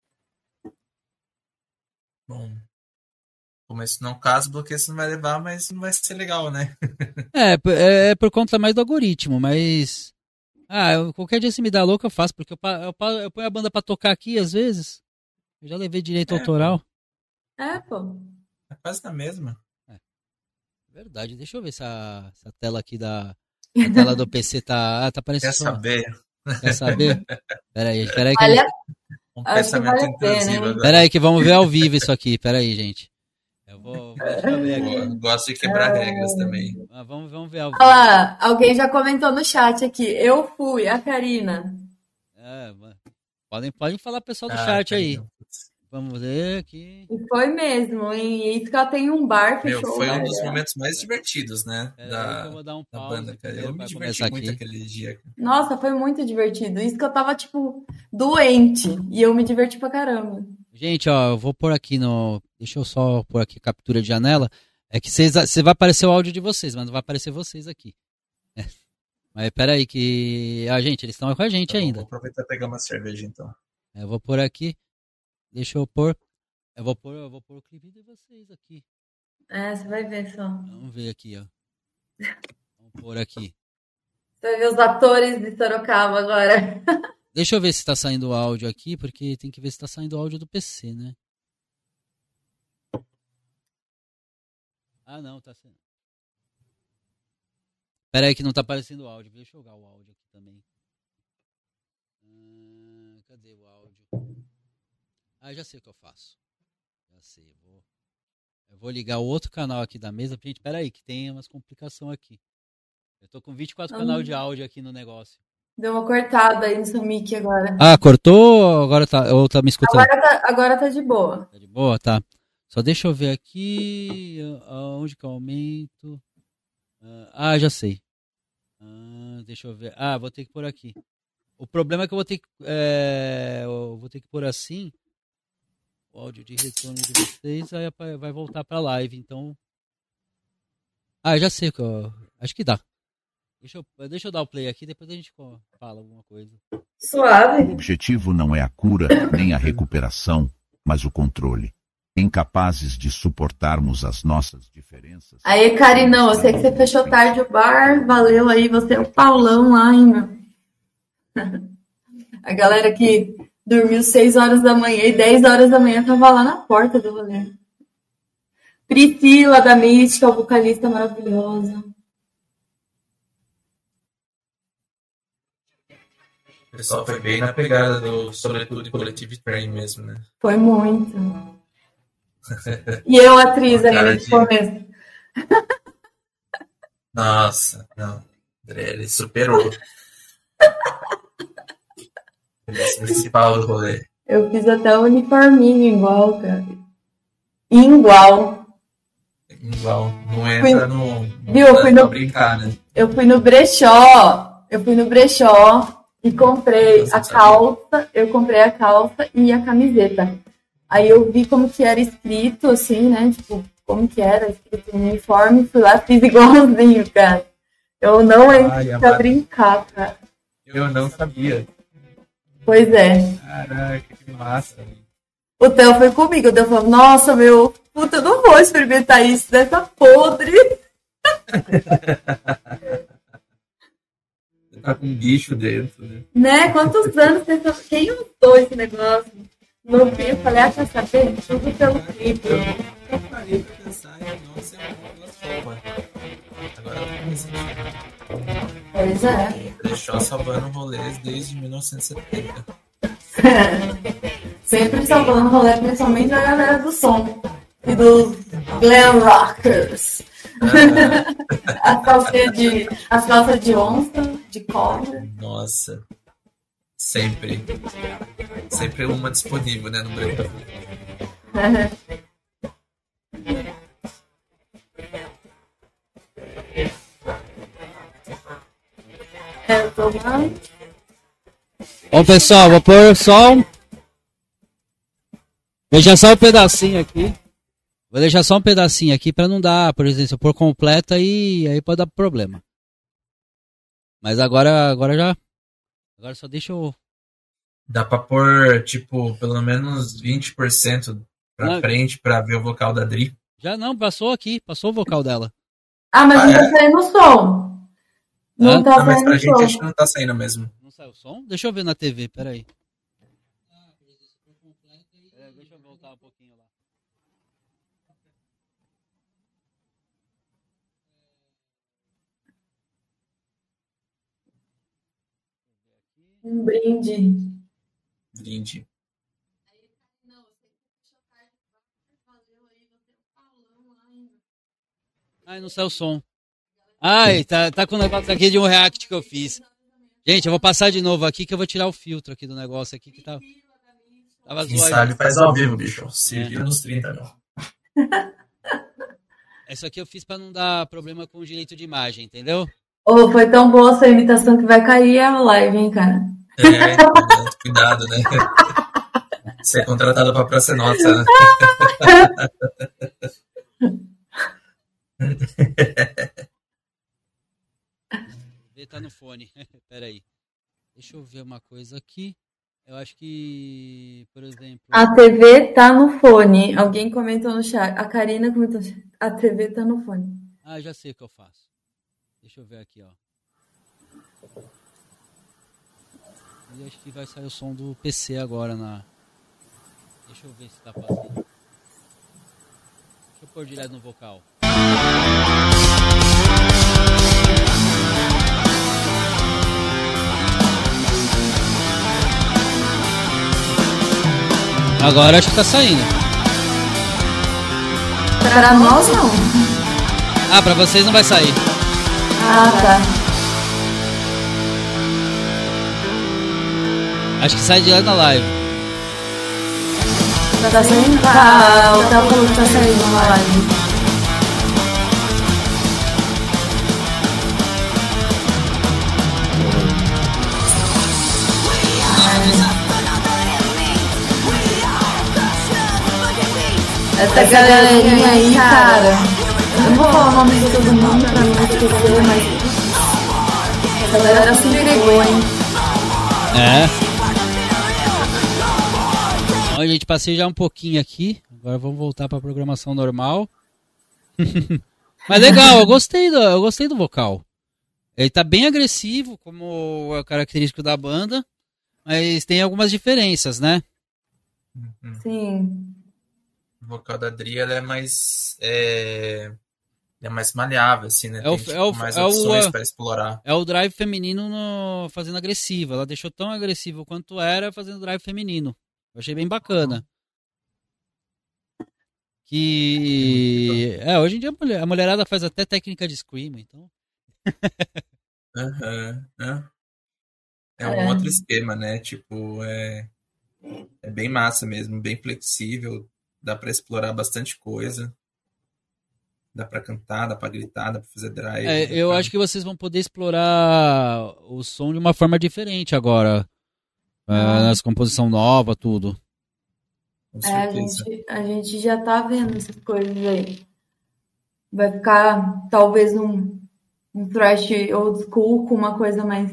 Bom. Mas no caso, bloqueio você não vai levar, mas não vai ser legal, né? É, p- é, é por conta mais do algoritmo, mas... Ah, eu- qualquer dia se me dá louco eu faço, porque eu, pa- eu, pa- eu ponho a banda pra tocar aqui, às vezes. Eu já levei direito É, autoral. É, pô. É quase na mesma. Verdade, deixa eu ver se a, se a tela aqui da... A tela do P C tá... Ah, tá parecendo Quer só... saber? Quer saber? Pera aí, pera aí que... Olha, Um Acho que pensamento vale a pena, intrusivo hein? agora. Pera aí que vamos ver ao vivo isso aqui, pera aí, gente. Eu vou... Deixa eu ver aqui. Boa, gosto de quebrar regras também. Ah, vamos, vamos ver ao olha vivo. lá, alguém já comentou no chat aqui. Eu fui, a Karina. É, mano. podem, podem falar pessoal do Ah, chat aí. Karina. Vamos ver aqui. E foi mesmo, hein? E isso que ela tem um bar, Meu, fechou. foi um né? dos momentos mais divertidos, né? Pera aí Da, que eu vou dar um da pause banda, cara. primeiro Eu me pra diverti começar muito aqui. aquele dia. Nossa, foi muito divertido. Isso que eu tava, tipo, doente. E eu me diverti pra caramba. Gente, ó, eu vou pôr aqui no... Deixa eu só pôr aqui captura de janela. É que vocês, você vai aparecer o áudio de vocês, mas não vai aparecer vocês aqui. É. Mas pera aí que... Ah, gente, eles estão com a gente Tá bom, ainda. vou aproveitar e pegar uma cerveja, então. Eu vou pôr aqui. Deixa eu pôr. Eu vou pôr, eu vou pôr o clipe de vocês aqui. É, você vai ver só. Vamos ver aqui, ó. Vamos pôr aqui. Você vai ver os atores de Sorocaba agora. Deixa eu ver se tá saindo o áudio aqui, porque tem que ver se tá saindo o áudio do P C, né? Ah, não, tá saindo. Pera aí que não tá aparecendo o áudio. Deixa eu jogar o áudio aqui também. Ah, cadê o áudio? Ah, já sei o que eu faço. Já sei, eu vou... Eu vou ligar o outro canal aqui da mesa. Gente, pera aí, que tem umas complicações aqui. Eu tô com vinte e quatro Hum. canais de áudio aqui no negócio. Deu uma cortada aí no seu mic agora. Ah, cortou? Agora tá, ou tá me escutando? Agora tá, agora tá de boa. Tá de boa? Tá. Só deixa eu ver aqui. Aonde que eu aumento? Ah, já sei. Ah, deixa eu ver. Ah, vou ter que pôr aqui. O problema é que eu vou ter que. É, eu vou ter que pôr assim. O áudio de retorno de vocês aí vai voltar pra live. Então. Ah, já sei que eu. Acho que dá. Deixa eu, deixa eu dar o play aqui, depois a gente fala alguma coisa. Suave. O objetivo não é a cura nem a recuperação, mas o controle. Incapazes de suportarmos as nossas diferenças. Aí, Karinão, eu sei que você fechou tarde o bar. Valeu aí, você é o Paulão lá, hein, meu? A galera que dormiu seis horas da manhã e dez horas da manhã tava lá na porta do rolê. Priscila, da Mística, vocalista maravilhosa. O pessoal foi bem na pegada do Sobretudo e Collective Train mesmo, né? Foi muito. E eu, atriz, ali nesse começo. Nossa, não. Ele superou. Ele é o principal do rolê. Eu fiz até o uniforminho igual, cara. Igual. Igual. Não entra Fui... no. Viu, eu fui no... pra brincar, né? Eu fui no brechó. Eu fui no brechó. E comprei a calça, eu comprei a calça e a camiseta. Aí eu vi como que era escrito, assim, né? Tipo, como que era escrito no uniforme, fui lá e fiz igualzinho, cara. Eu não entrei pra brincar, cara. Eu não sabia. Pois é. Caraca, que massa. O Theo foi comigo, o Theo falou, nossa, meu, puta, eu não vou experimentar isso, deve tá podre. Tá com um bicho dentro, né? Né? Quantos anos você... quem usou esse negócio? No fim, eu falei, ah, quer saber? Tudo pelo clipe. Eu parei pra pensar e nossa, é uma plataforma. Agora eu tô pensando. Pois é. Deixou salvando rolês desde mil novecentos e setenta. Sempre salvando rolê, principalmente da galera do som e dos glam rockers. As calças de, as calças de onça, de cobra. Nossa. Sempre. Sempre uma disponível, né, no Brasil. É, eu tô lá. Bom, pessoal, vou pôr só um... Deixar só um pedacinho aqui. Vou deixar só um pedacinho aqui pra não dar, por exemplo, se eu pôr completa aí, aí pode dar problema. Mas agora, agora já... Agora só deixa eu... Dá pra pôr, tipo, pelo menos vinte por cento pra Não. frente pra ver o vocal da Dri. Já não, passou aqui, passou o vocal dela. Ah, mas Ah, não é? tá saindo o som. Não Hã? tá Ah, mas pra saindo gente o acho som. que não tá saindo mesmo. Não saiu o som? Deixa eu ver na T V, peraí. É, deixa eu voltar um pouquinho lá. Um brinde. Brinde. Ai, não saiu o som. Ai, tá, tá com o negócio aqui de um react que eu fiz. Gente, eu vou passar de novo aqui que eu vou tirar o filtro aqui do negócio aqui que tá... Tava Quem zoado. sabe faz ao vivo, bicho. Se É. vira nos trinta, meu. Isso aqui eu fiz pra não dar problema com o direito de imagem, entendeu? Oh, foi tão boa essa imitação que vai cair a live, hein, cara? É, cuidado, cuidado, né? Você é contratado pra Praça Nossa, né? Vê, tá no fone. Pera aí. Deixa eu ver uma coisa aqui. Eu acho que, por exemplo... A T V tá no fone. Alguém comentou no chat. A Karina comentou no chat. A T V tá no fone. Ah, já sei o que eu faço. Deixa eu ver aqui, ó. E acho que vai sair o som do P C agora na... Deixa eu ver se tá fazendo. Deixa eu pôr direto no vocal. Agora acho que tá saindo. Pra nós, não. Ah, pra vocês não vai sair. Ah, tá. Acho que sai direto na live. Tá saindo? Tá. O Théo falou que tá saindo na live. Essa galerinha aí, cara. Eu não vou falar o nome de todo mundo pra não esquecer, mas. Essa galera se entregou, hein? É. Então, gente, passei já um pouquinho aqui. Agora vamos voltar pra programação normal. Mas legal, eu gostei do, eu gostei do vocal. Ele tá bem agressivo, como é característico da banda, mas tem algumas diferenças, né? Uhum. Sim. O vocal da Dri, ela é mais... É, é mais maleável, assim, né? É Tem o- tipo, é o- mais é o- opções pra explorar. É o drive feminino no- fazendo agressivo. Ela deixou tão agressivo quanto era fazendo drive feminino. Eu achei bem bacana. Que... É, hoje em dia a, mulher- a mulherada faz até técnica de scream, então... Aham, é. É um É. outro esquema, né? Tipo, é, é bem massa mesmo, bem flexível, dá pra explorar bastante coisa. Dá pra cantar, dá pra gritar, dá pra fazer drive. É, dá eu pra- acho que vocês vão poder explorar o som de uma forma diferente agora. É, Ah. nas composição nova, tudo. Com É, a certeza. gente, a gente já tá vendo essas coisas aí. Vai ficar talvez um, um thrash old school com uma coisa mais.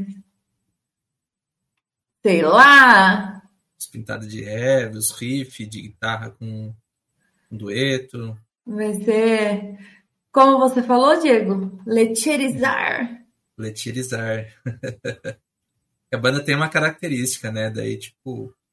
Sei lá. Os pintados de heavy, os riffs de guitarra com um dueto. Vai ser. Como você falou, Diego? Lecherizar. Letirizar. A banda tem uma característica, né? Daí, tipo,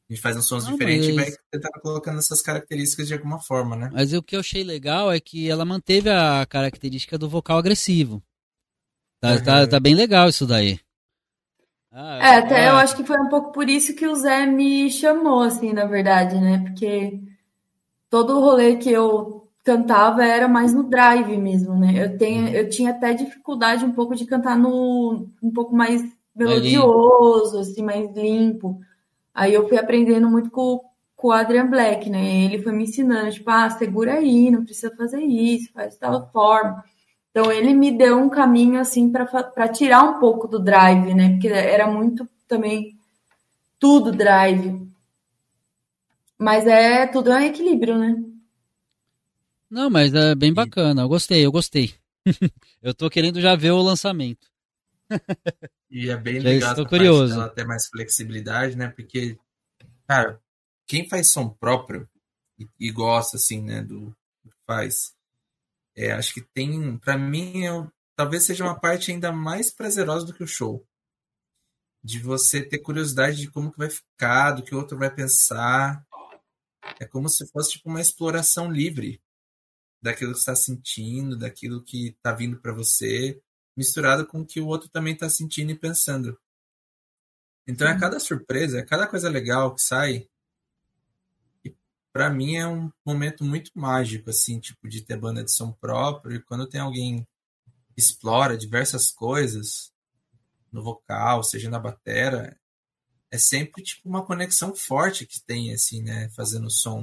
A gente faz uns sons Não, diferentes mas- e vai tentar colocando essas características de alguma forma, né? Mas o que eu achei legal é que ela manteve a característica do vocal agressivo. Tá, Uhum. tá, tá bem legal isso daí. Ah, É, até eu ah, acho que foi um pouco por isso que o Zé me chamou, assim, na verdade, né? Porque todo o rolê que eu cantava era mais no drive mesmo, né? Eu tenho, eu tinha até dificuldade um pouco de cantar no um pouco mais melodioso, assim, mais limpo. Aí eu fui aprendendo muito com, com o Adrian Black, né? Ele foi me ensinando, tipo, ah, segura aí, não precisa fazer isso, faz de tal forma. Então ele me deu um caminho assim para para tirar um pouco do drive, né? Porque era muito também tudo drive. Mas é tudo é um equilíbrio, né? não, mas é bem E- bacana. Eu gostei, eu gostei. Eu tô querendo já ver o lançamento. E é bem Já legal estou essa parte curioso. dela ter mais flexibilidade, né? Porque, cara, quem faz som próprio e, e gosta, assim, né, do do que faz, é, acho que tem, pra mim, é, um- talvez seja uma parte ainda mais prazerosa do que o show. De você ter curiosidade de como que vai ficar, do que o outro vai pensar. É como se fosse tipo uma exploração livre daquilo que você está sentindo, daquilo que está vindo para você, misturado com o que o outro também está sentindo e pensando. Então é cada surpresa, é cada coisa legal que sai. E para mim é um momento muito mágico, assim, tipo, de ter banda de som próprio. E quando tem alguém que explora diversas coisas no vocal, seja na batera, é sempre tipo uma conexão forte que tem, assim, né, fazendo som.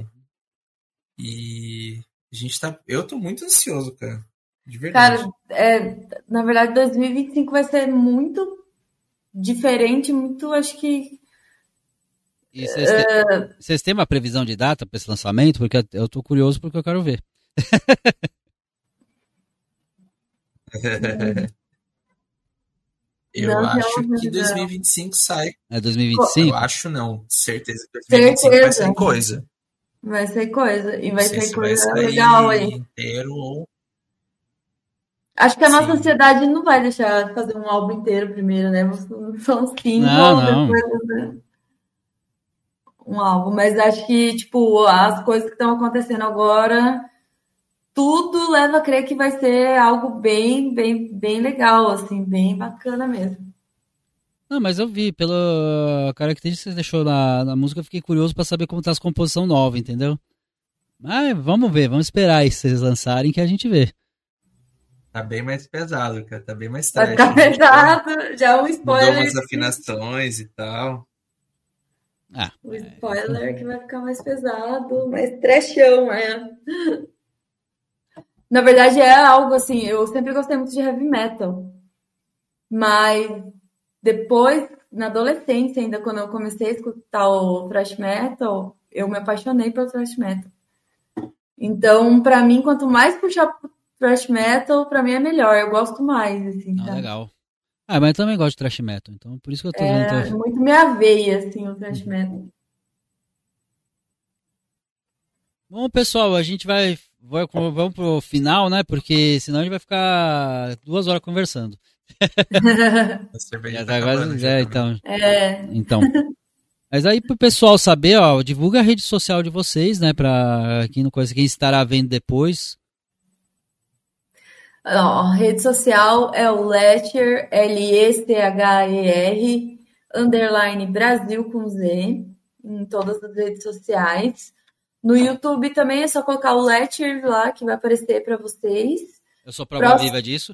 E a gente tá. Eu tô muito ansioso, cara. De verdade. Cara, é, na verdade, dois mil e vinte e cinco vai ser muito diferente, muito, acho que. E vocês têm, vocês têm uma previsão de data para esse lançamento? Porque eu tô curioso porque eu quero ver. Eu Não tem acho uma que previsão. dois mil e vinte e cinco sai. É Eu dois mil e vinte e cinco? acho não. Certeza que dois mil e vinte e cinco vai Certeza. sair coisa. Vai ser coisa. E Não vai sei ser se vai coisa legal sair aí. inteiro ou. Acho que a nossa Sim. sociedade não vai deixar fazer um álbum inteiro primeiro, né? São Não, singles, não. depois né? um álbum. Mas acho que, tipo, as coisas que estão acontecendo agora, tudo leva a crer que vai ser algo bem, bem, bem legal, assim, bem bacana mesmo. Não, mas eu vi, pela característica que você deixou na, na música, eu fiquei curioso para saber como tá as composição nova, entendeu? Mas vamos ver, vamos esperar aí vocês lançarem que a gente vê. Tá bem mais pesado, cara. Tá bem mais Vai trash. ficar A gente já pesado, já um mudou spoiler. umas afinações e tal. Ah, O spoiler que vai ficar mais pesado, mais trashão, é. Na verdade, é algo assim, eu sempre gostei muito de heavy metal. Mas depois, na adolescência, ainda quando eu comecei a escutar o thrash metal, eu me apaixonei pelo thrash metal. Então, pra mim, quanto mais puxar pro thrash metal, pra mim é melhor. Eu gosto mais, assim, não, sabe? legal. Ah, mas eu também gosto de thrash metal, então por isso que eu tô dizendo. É Tô... muito minha veia, assim, o thrash metal. Bom, pessoal, a gente vai, vai. Vamos pro final, né? Porque senão a gente vai ficar duas horas conversando. A cerveja Já tá tá acabando quase, já é, também. então, É, então. Mas aí pro pessoal saber, ó, divulga a rede social de vocês, né? Pra quem não conhece, quem estará vendo depois. ó, a rede social é o Letcher, L E T H E R, underline Brasil com Z, em todas as redes sociais. No YouTube também é só colocar o Letcher lá, que vai aparecer para vocês. Eu sou prova Próximo, viva disso.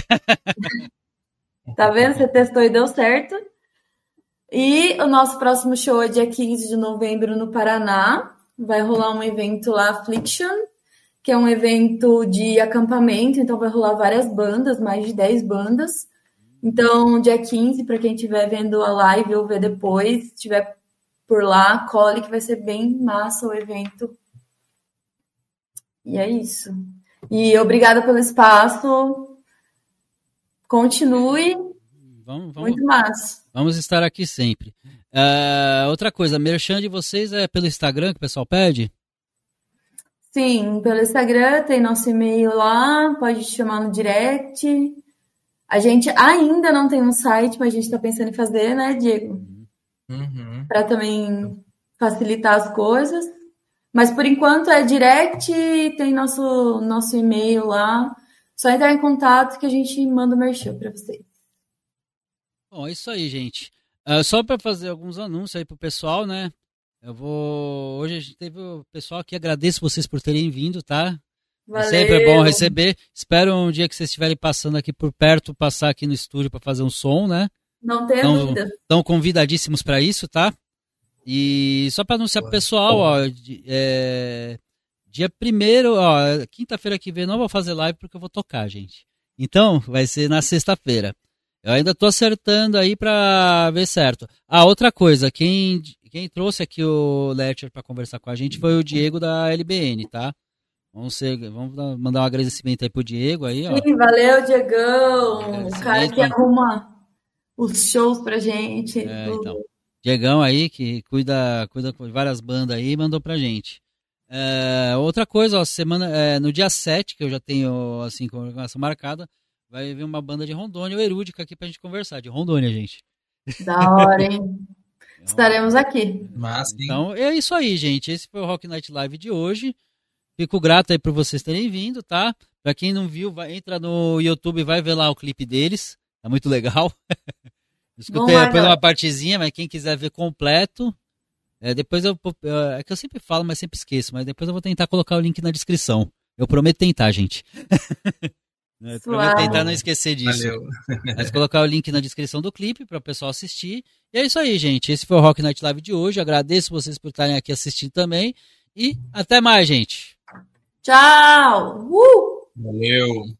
tá vendo? Você testou e deu certo. E o nosso próximo show é dia quinze de novembro no Paraná. Vai rolar um evento lá, Affliction, que é um evento de acampamento, então vai rolar várias bandas, mais de dez bandas. Então, dia quinze, para quem estiver vendo a live ou ver depois, se estiver por lá, cole que vai ser bem massa o evento. E é isso. E obrigada pelo espaço. Continue. Vamos, vamos, Muito massa. vamos estar aqui sempre. Ah, outra coisa, merchan de vocês é pelo Instagram que o pessoal pede? Sim, pelo Instagram, tem nosso e-mail lá, pode te chamar no direct. A gente ainda não tem um site, mas a gente está pensando em fazer, né, Diego? Uhum. Para também facilitar as coisas. Mas por enquanto é direct, tem nosso, nosso e-mail lá. Só entrar em contato que a gente manda o merchan para vocês. Bom, é isso aí, gente. Uh, só para fazer alguns anúncios aí pro pessoal, né? Eu vou. Hoje a gente teve o pessoal aqui, agradeço vocês por terem vindo, tá? Valeu. É sempre bom receber. Espero um dia que vocês estiverem passando aqui por perto, passar aqui no estúdio para fazer um som, né? Não tenha então, dúvida. Estão convidadíssimos para isso, tá? E só para anunciar pro pessoal, ó, é, dia primeiro, ó, quinta-feira que vem não vou fazer live porque eu vou tocar, gente. Então, vai ser na sexta-feira. Eu ainda tô acertando aí para ver certo. Ah, outra coisa, quem, quem trouxe aqui o Letcher para conversar com a gente foi o Diego da L B N, tá? Vamos, ser, vamos mandar um agradecimento aí pro Diego aí, ó. Sim, valeu, Diegão. O cara que arruma os shows pra gente. É, então. Diegão aí, que cuida, cuida de várias bandas aí, mandou pra gente. É, outra coisa, ó, semana, é, no dia sete, que eu já tenho, assim, programação marcada, vai vir uma banda de Rondônia, o Erúdica, aqui pra gente conversar, de Rondônia, gente. Da hora, hein? Estaremos aqui. Mas, então, é isso aí, gente. Esse foi o Rock Night Live de hoje. Fico grato aí por vocês terem vindo, tá? Pra quem não viu, vai, entra no YouTube e vai ver lá o clipe deles. Tá muito legal. Escutei apenas uma partezinha, mas quem quiser ver completo, é, depois eu... É que eu sempre falo, mas sempre esqueço, mas depois eu vou tentar colocar o link na descrição. Eu prometo tentar, gente. Eu prometo tentar não esquecer disso. Valeu. Mas colocar o link na descrição do clipe para o pessoal assistir. E é isso aí, gente. Esse foi o Rock Night Live de hoje. Agradeço vocês por estarem aqui assistindo também. E até mais, gente. Tchau! Uh! Valeu!